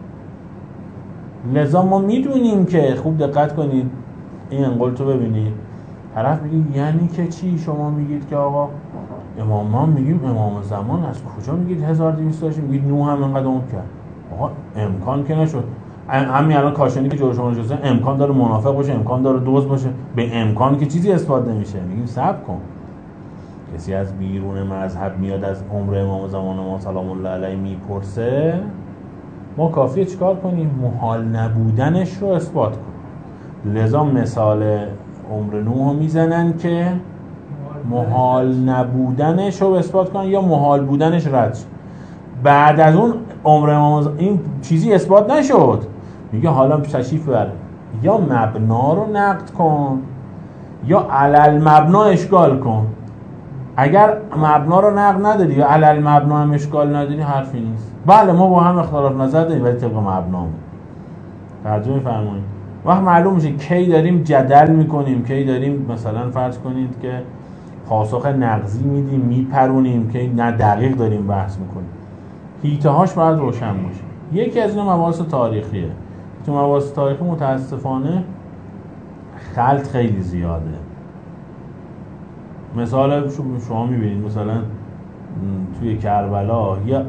لذا ما میدونیم که خوب دقت کنید این انقل تو ببینید، طرف میگه یعنی که چی شما میگید که آقا امام ما میگیم امام زمان از کجا میگید هزار و دویست داشتیم، میگید نوح هم انقدر عمر کرد. آقا امکان که نشد. همین الان کاشانی که جلوی شما نشسته امکان داره منافق باشه، امکان داره دزد باشه، به امکان که چیزی اثبات نمیشه. میگیم صبر کن، کسی از بیرون مذهب میاد از عمر امام زمان ما سلام الله علیه میپرسه، ما کافیه چیکار کنیم؟ محال نبودنش رو اثبات کنیم. لذا مثال عمر نوح رو میزنن که محال نبودنش رو اثبات کنن یا محال بودنش رد شد. بعد از اون عمر امام این چیزی اثبات نشد، میگه حالا تشریف بر یا مبنا رو نقد کن یا علل مبنا اشکال کن. اگر مبنا رو نقد نداری یا علل مبنا هم اشکال نداری حرفی نیست. بله ما با هم اختلاف نظر داریم ولی طبق مبنا توجه می‌فرمایید. وقت معلوم میشه کی داریم جدل میکنیم، کی داریم مثلا فرض کنید که پاسخ نقضی میدیم میپرونیم، که نه دقیق داریم بحث میکنیم. حیطه هاش باید روشن باشه. یکی از اینا مباحث تاریخیه. تو مباحث تاریخی متاسفانه خلط خیلی زیاده. مثال شما میبینید مثلا توی کربلا یا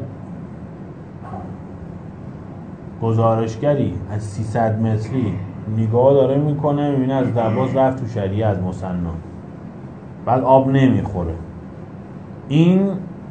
گزارشگری از سیصد متری نگاه داره میکنه، میبینه از درباز رفت تو شریعه از مصنع، بعد آب نمیخوره. این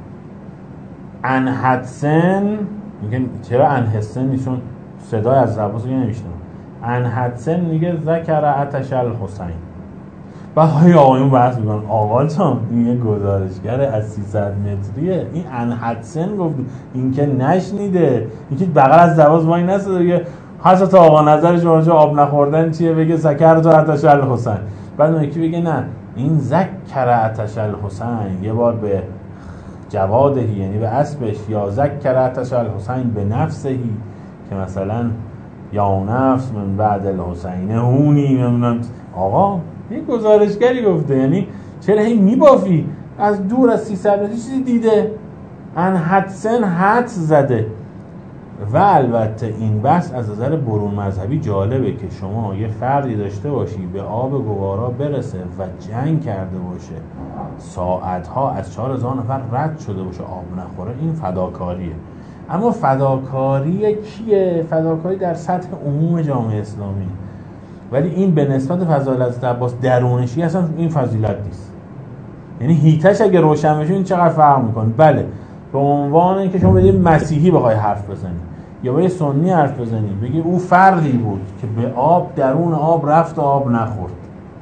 انحدسن میگن چرا انحدسن نیشون صدای از درباز رو نمیشنم. انحدسن میگه ذکر عطش الحسین. بعد های آقایون بحث میکنن آقا جان این یه گزارشگر از سیصد متریه، این انحدسن گفت، این که نشنیده، این که بغل از درباز وای نسته دیگه حضرت آقا نظرش راجع آب نخوردن چیه؟ بگه ذکر تو عطش الحسین. بعد اون یکی بگه نه این ذکر عطش الحسین یه بار به جوادهی یعنی به اسبش، یا ذکر عطش الحسین به نفسهی که مثلا یا نفس من بعد الحسین هونی نمیدونم. آقا یک گزارشگری گفته، یعنی چرا هی میبافی؟ از دور از سیصد متری چیزی دیده، انحدسن حدس زده. و البته این بحث از نظر برون مذهبی جالبه که شما یه فردی داشته باشی به آب گوارا برسه و جنگ کرده باشه، ساعتها از چهار هزار نفر رد شده باشه آب نخوره، این فداکاریه. اما فداکاری کیه؟ فداکاری در سطح عموم جامعه اسلامی. ولی این به نسبت فضایل حضرت عباس درونشی اصلا این فضیلت نیست. یعنی هیتش اگه روشن بشه این چقدر فرق میکنه. بله به عنوان اینکه شما به یه مسیحی بخوای حرف بزنی یا با یه سنی حرف بزنی بگی او فردی بود که به آب درون آب رفت و آب نخورد،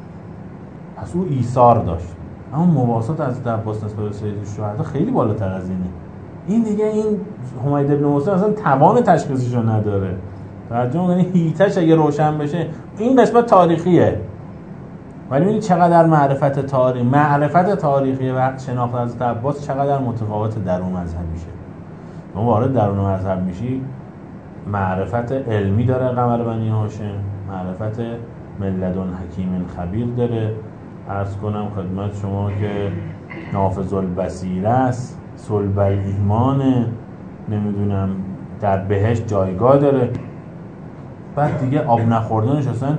پس او ایثار داشت. اما مواسط از عباس نسبت به سید الشهدا خیلی بالاتر از اینه. این دیگه این حمید ابن موسی اصلا توان تشخیصش رو نداره. توجه کنید هیتش اگه روشن بشه این قسمت تاریخیه. ولی ببینید چقدر معرفت تاریخ معرفت تاریخی و شناخت از عباس چقدر متفاوت درون مذهب میشه. ما وارد درون مذهب میشی معرفت علمی داره قمر بنی هاشم، معرفت ملدن حکیم خبیر داره. عرض کنم خدمت شما که نافذ البصیره است، صلب الایمان، نمیدونم در بهشت جایگاه داره. بعد دیگه آب نخوردنش اصلا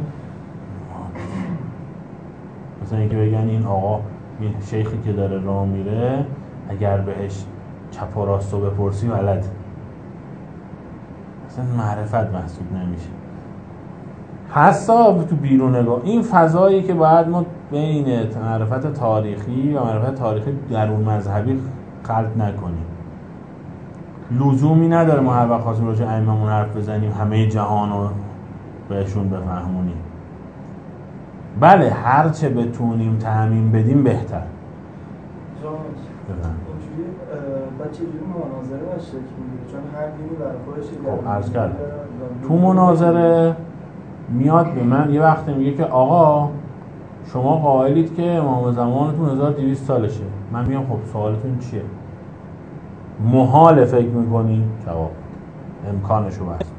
مثلا اینکه بگن این آقا این شیخی که داره راه میره اگر بهش چپ و راست رو بپرسی بلد، اصلا معرفت محسوب نمیشه. حساب تو بیرون نگاه این فضایی که باید ما بین معرفت تاریخی و معرفت تاریخی درون مذهبی خلط نکنیم. لزومی نداره ما هر وقت خواستیم راجع به ائمه‌مون حرف بزنیم همه جهان رو بهشون بفهمونیم. بله هر چه بتونیم تعمیم بدیم بهتر. بعد چجوری مناظره باشه شکل میگیره؟ چون هر دینی برای خودش خب عرض کردم تو مناظره میاد به من یه وقتی میگه که آقا شما قائلید که امام زمانتون هزار و دویست سالشه. من میگم خب سوالتون چیه؟ محال فکر میکنی؟ جواب امکانشو بست.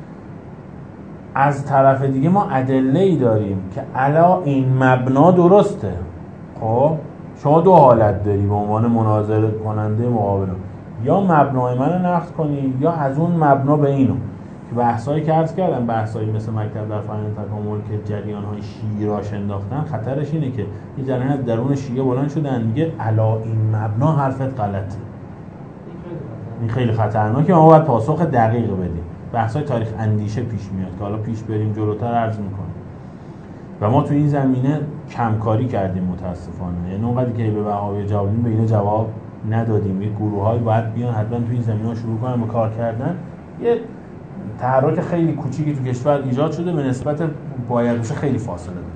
از طرف دیگه ما ادله‌ای داریم که علا این مبنا درسته. خب شما دو حالت داری به عنوان مناظره کننده مقابل، یا مبنای منو نقد کنی یا از اون مبنا به اینو که بحثایی که عرض کردم، بحثایی مثل مکتب در فرهنگ تکامل که جریان‌های شیعی راش انداختن، خطرش اینه که یه جریان از درون شیعه بلند شدن میگه علا این مبنا حرفت غلطه. این خیلی خطرناکه، ما باید پاسخ دقیق بدیم. بحثای تاریخ اندیشه پیش میاد که حالا پیش بریم جلوتر عرض میکنیم و ما تو این زمینه کمکاری کردیم متاسفانه. یعنی اونقدر که به وهابی جواب بدیم به اینا جواب ندادیم. یه گروه‌هایی باید بیان حتما تو این زمینه شروع کنن به کار کردن. یه تحرک خیلی کوچیکی تو کشور ایجاد شده به نسبت باید باشه خیلی فاصله داره.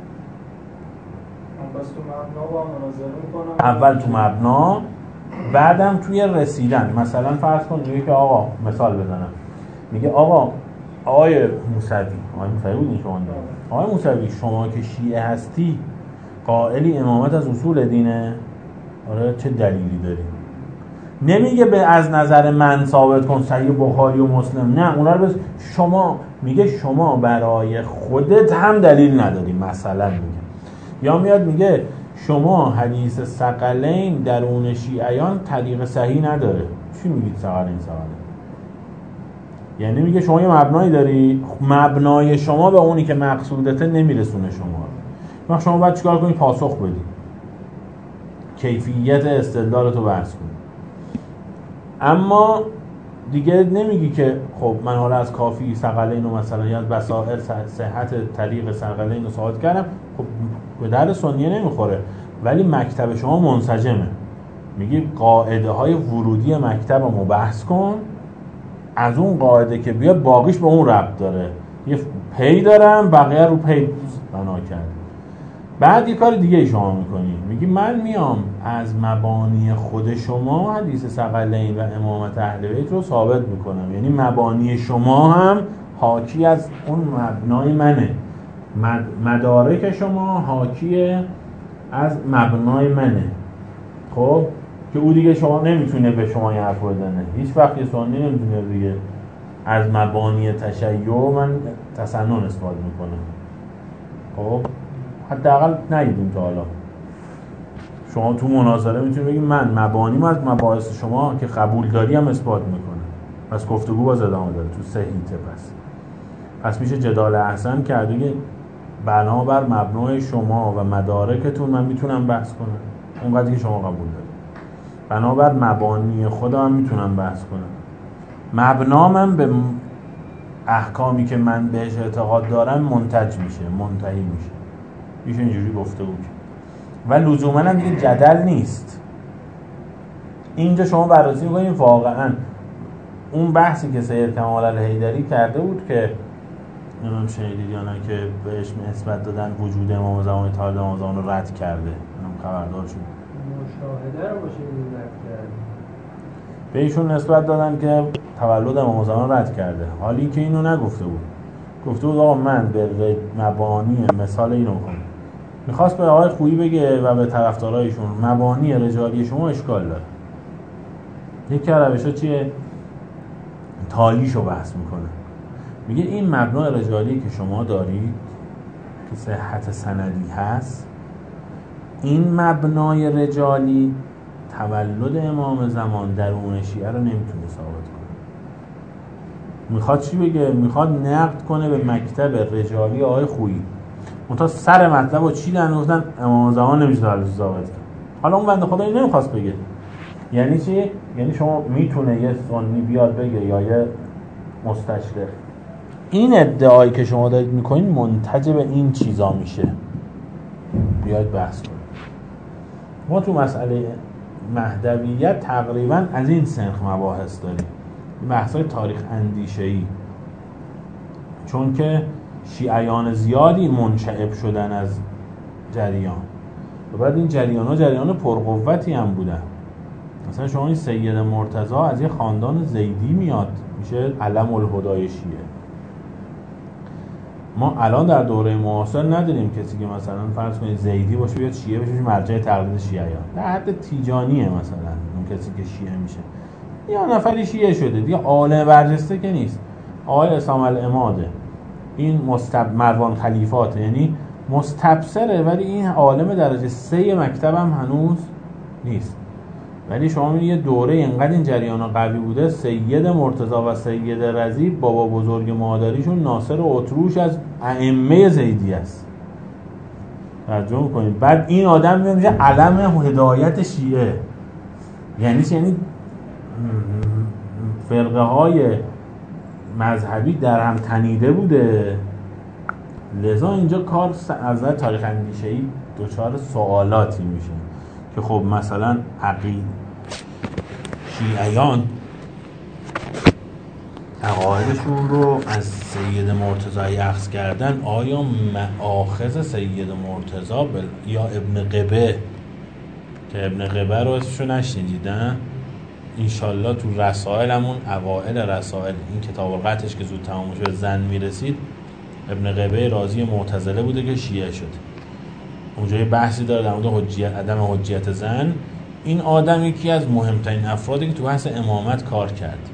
بس تو مبنا با مناظره میکنم، اول تو مبنا، بعدم توی رسیدن. مثلا فرض کن میگه که آقا، مثال بزنم، میگه آقا آقای موسوی، آقای موسوی بود شما، آقای موسوی شما که شیعه هستی قائلی امامت از اصول دینه؟ آره، چه دلیلی داری؟ نمیگه به از نظر من ثابت کن صحیح بخاری و مسلم، نه اونا رو بس شما، میگه شما برای خودت هم دلیل نداری. مثلا میگه، یا میاد میگه شما حدیث ثقلین درون شیعیان طریق صحیح نداره. چی میگید ثقلین ثقلین؟ یعنی میگه شما یه مبنایی داری، مبنای شما به اونی که مقصودته نمیرسونه شما. وقت شما باید چیکار کنی؟ پاسخ بدی، کیفیت استدلالتو بحث کنی. اما دیگه نمیگی که خب من حالا از کافی ثقلین رو مثلا یا از بصائر صحت طریق ثقلین رو ثابت کردم، خب به درد سنیه نمیخوره، ولی مکتب شما منسجمه. میگی قاعده های ورودی مکتب رو بحث کن، از اون قاعده که بیاد باقیش به اون ربط داره، یه پی دارم بقیه رو پی بنا کرد. بعد یه کار دیگه شما میکنی، میگی من میام از مبانی خود شما حدیث ثقلین و امامت اهل بیت رو ثابت میکنم. یعنی مبانی شما هم حاکی از اون مبنای منه، مدارک شما حاکی از مبنای منه. خب که او دیگه شما نمیتونه به شما یه حرف بزنه. هیچ وقت یه سنی نمیتونه دیگه از مبانی تشیع من تسنن اثبات میکنه. خب حداقل ندیدیم تا حالا. شما تو مناظره میتونید بگید من مبانیم از مباحث شما که قبول داری هم اثبات میکنه. پس گفتگو باز ادامه داره تو سه هیته. پس پس میشه جدال احسن کرده که بنابر مبنای شما و مدارکتون من میتونم بحث کنم اونقدر که شما قبول دارید. بنابر مبانی خودم هم میتونم بحث کنم. مبنامم به احکامی که من بهش اعتقاد دارم منتج میشه، منتهی میشه. میشه اینجوری گفته بود و لزوما هم دیگه جدل نیست. اینجا شما بررسی میکنید واقعا اون بحثی که سید کمال الحیدری کرده بود که نمیم شنیدید یا نه که بهش نسبت دادن وجود امام زمان تولد امام زمان رو رد کرده، منم خبردار شد. مشاهده رو باشه این رد کرده، به ایشون نسبت دادن که تولد امام زمان رد کرده، حالی که اینو نگفته بود. گفته بود آقا من به مبانی مثال اینو کنم. میخواست به آقای خویی بگه و به طرفدارایشون مبانی رجالی شما اشکال داره. یکی از روش‌ها چیه؟ تالیشو بحث میکنه. میگه این مبنای رجالی که شما دارید که صحت سندی هست، این مبنای رجالی تولد امام زمان درون شیعه رو نمیتونه ثابت کنه. میخواد چی بگه؟ میخواد نقد کنه به مکتب رجالی آقای خویی. منتها سر مطلب رو چی دن گفتن امام زمان نمیشه تولد ثابت کنه. حالا اون بنده خدا اینو نمیخواست بگه. یعنی چی؟ یعنی شما میتونه یه سنی بیاد بگه یا یه مستشرق این ادعایی که شما دارید میکنین منتج به این چیزا میشه، بیاید بحث کنید. ما تو مسئله مهدویت تقریبا از این سنخ مباحث داریم، بحثای تاریخ اندیشه‌ای، چون که شیعیان زیادی منشعب شدن از جریان و بعد این جریان ها جریان پرقوتی هم بودن. مثلا شما این سید مرتضی از یه خاندان زیدی میاد، میشه علم الهدای شیعه. ما الان در دوره معاصر نداریم کسی که مثلا فرض کنید زیدی باشه بیاد شیعه بشه مرجع تقلید شیعیان، در حد تیجانیه مثلا اون کسی که شیعه میشه. یا نفری شیعه شده دیگه، عالم برجسته که نیست. آقای اسام العماده، این مستب مروان خلیفاته، یعنی مستبصره، ولی این عالم درجه سه مکتب هم هنوز نیست. ولی شما می‌بینید یه دوره اینقدر این جریانا قوی بوده، سید مرتضی و سید رضی بابا بزرگ مادریشون ناصر اطروش از ائمه زیدی است. توجه می‌کنید. بعد این آدم میشه علم هدایت شیعه. یعنی چی؟ یعنی فرقه های مذهبی در هم تنیده بوده، لذا اینجا کار از نظر تاریخ اندیشه‌ای دچار سوالاتی میشه که خب مثلا عقید شیعیان عقایدشون رو از سید مرتضی اخذ کردن، آیا مآخذ سید مرتضی بل... یا ابن قبه که ابن قبه رو اسمشو نشنیدن؟ انشالله تو رسائل همون اوائل رسائل این کتاب القطعش که زود تمام شد زن میرسید، ابن قبه رازی معتزله بوده که شیعه شد. اونجا یه بحثی داره در مورد حجیت، عدم حجیت زن. این آدم یکی از مهمترین افرادی که تو بحث امامت کار کرد.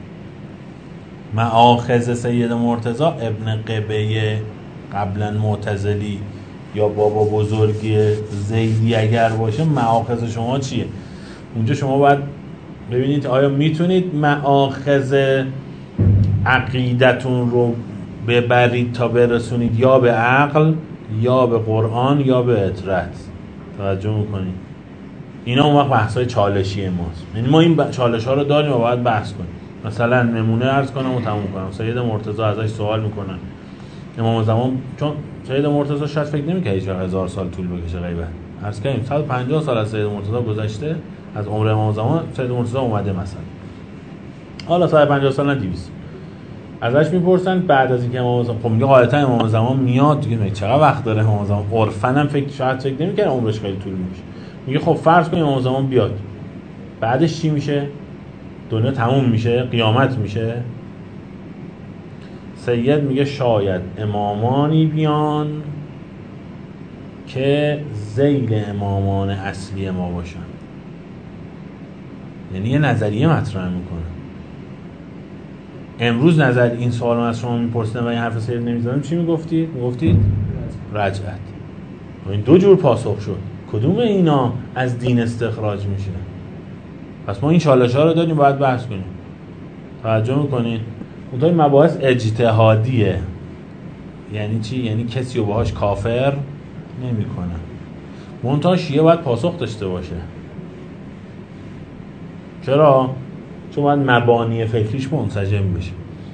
مآخذ سید مرتضی ابن قبه قبلا معتزلی یا بابا بزرگی زیدی اگر باشه، مآخذ شما چیه؟ اونجا شما باید ببینید آیا میتونید مآخذ عقیدتون رو ببرید تا برسونید یا به عقل یا به قرآن یا به اطرت. توجه میکنید؟ اینا اون وقت بحثای چالشی ماست. یعنی ما این چالش ها رو داریم و باید بحث کنیم. مثلا نمونه عرض کنم و تموم کنم. سید مرتضی ازش سوال میکنن امام زمان، چون سید مرتضی شاید فکر نمی‌کنه هیچ هزار سال طول بکشه غیبت. عرض کنیم صد و پنجاه سال از سید مرتضی گذشته از عمر امام زمان، سید مرتضی اومده مثلا حالا صد و پنجاه سال نه دویست. ازش میپرسن بعد از اینکه امام زمان، خب میگه غالبا امام زمان میاد دیگه، میگه چقدر وقت داره امام زمان؟ عرفاً هم فکر شاید فکر نمی‌کنه عمرش خیلی طول میشه. میگه خب فرض کنیم امام زمان بیاد، بعدش چی میشه؟ دنیا تموم میشه، قیامت میشه. سید میگه شاید امامانی بیان که ذیل امامان اصلی ما باشن. یعنی یه نظریه مطرح میکنه. امروز نظر این سوال از شما میپرسیدم و این حرف سید نمیزدم، چی میگفتید؟ میگفتید رجعت. این دو جور پاسخ شد، کدوم اینا از دین استخراج میشه؟ پس ما این چالش ها رو داریم باید بحث کنیم. توجه میکنید؟ اونطوری مباحث اجتهادیه. یعنی چی؟ یعنی کسی رو باهاش کافر نمی کنه. منتها شیعه باید پاسخ داشته باشه. چرا؟ چون باید مبانی فکریش منسجم بشه.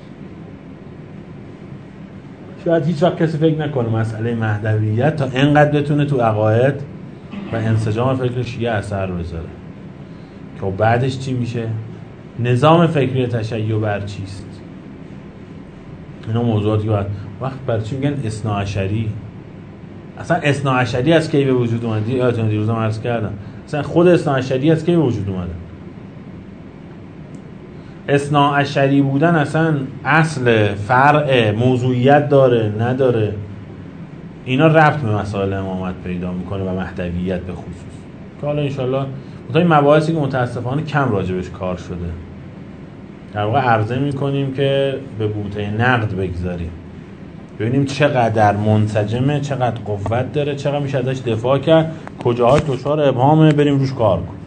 شاید هیچ وقت کسی فکر نکنه مسئله مهدویت تا اینقدر بتونه تو عقاید و انسجام فکر شیعه اثر بذاره که بعدش چی میشه؟ نظام فکری تشیع بر چیست؟ اینا موضوعاتی که باید وقت برای چی میگن اثناعشری؟ اصلا اثناعشری از کی به وجود اومده؟ یادتون دیروزم عرض کردم اصلا خود اثناعشری از کی به وجود اومده؟ اثناعشری بودن اصلا اصل فرع موضوعیت داره نداره؟ اینا ربط به مسائل امامت پیدا میکنه و مهدویت به خصوص که حالا انشالله این مباحثی که متاسفانه کم راجبش کار شده در واقع عرضه میکنیم که به بوته نقد بگذاریم، ببینیم چقدر منسجمه، چقدر قوت داره، چقدر میشه ازش دفاع کرد، کجاهاش دچار ابهامه، بریم روش کار کنیم.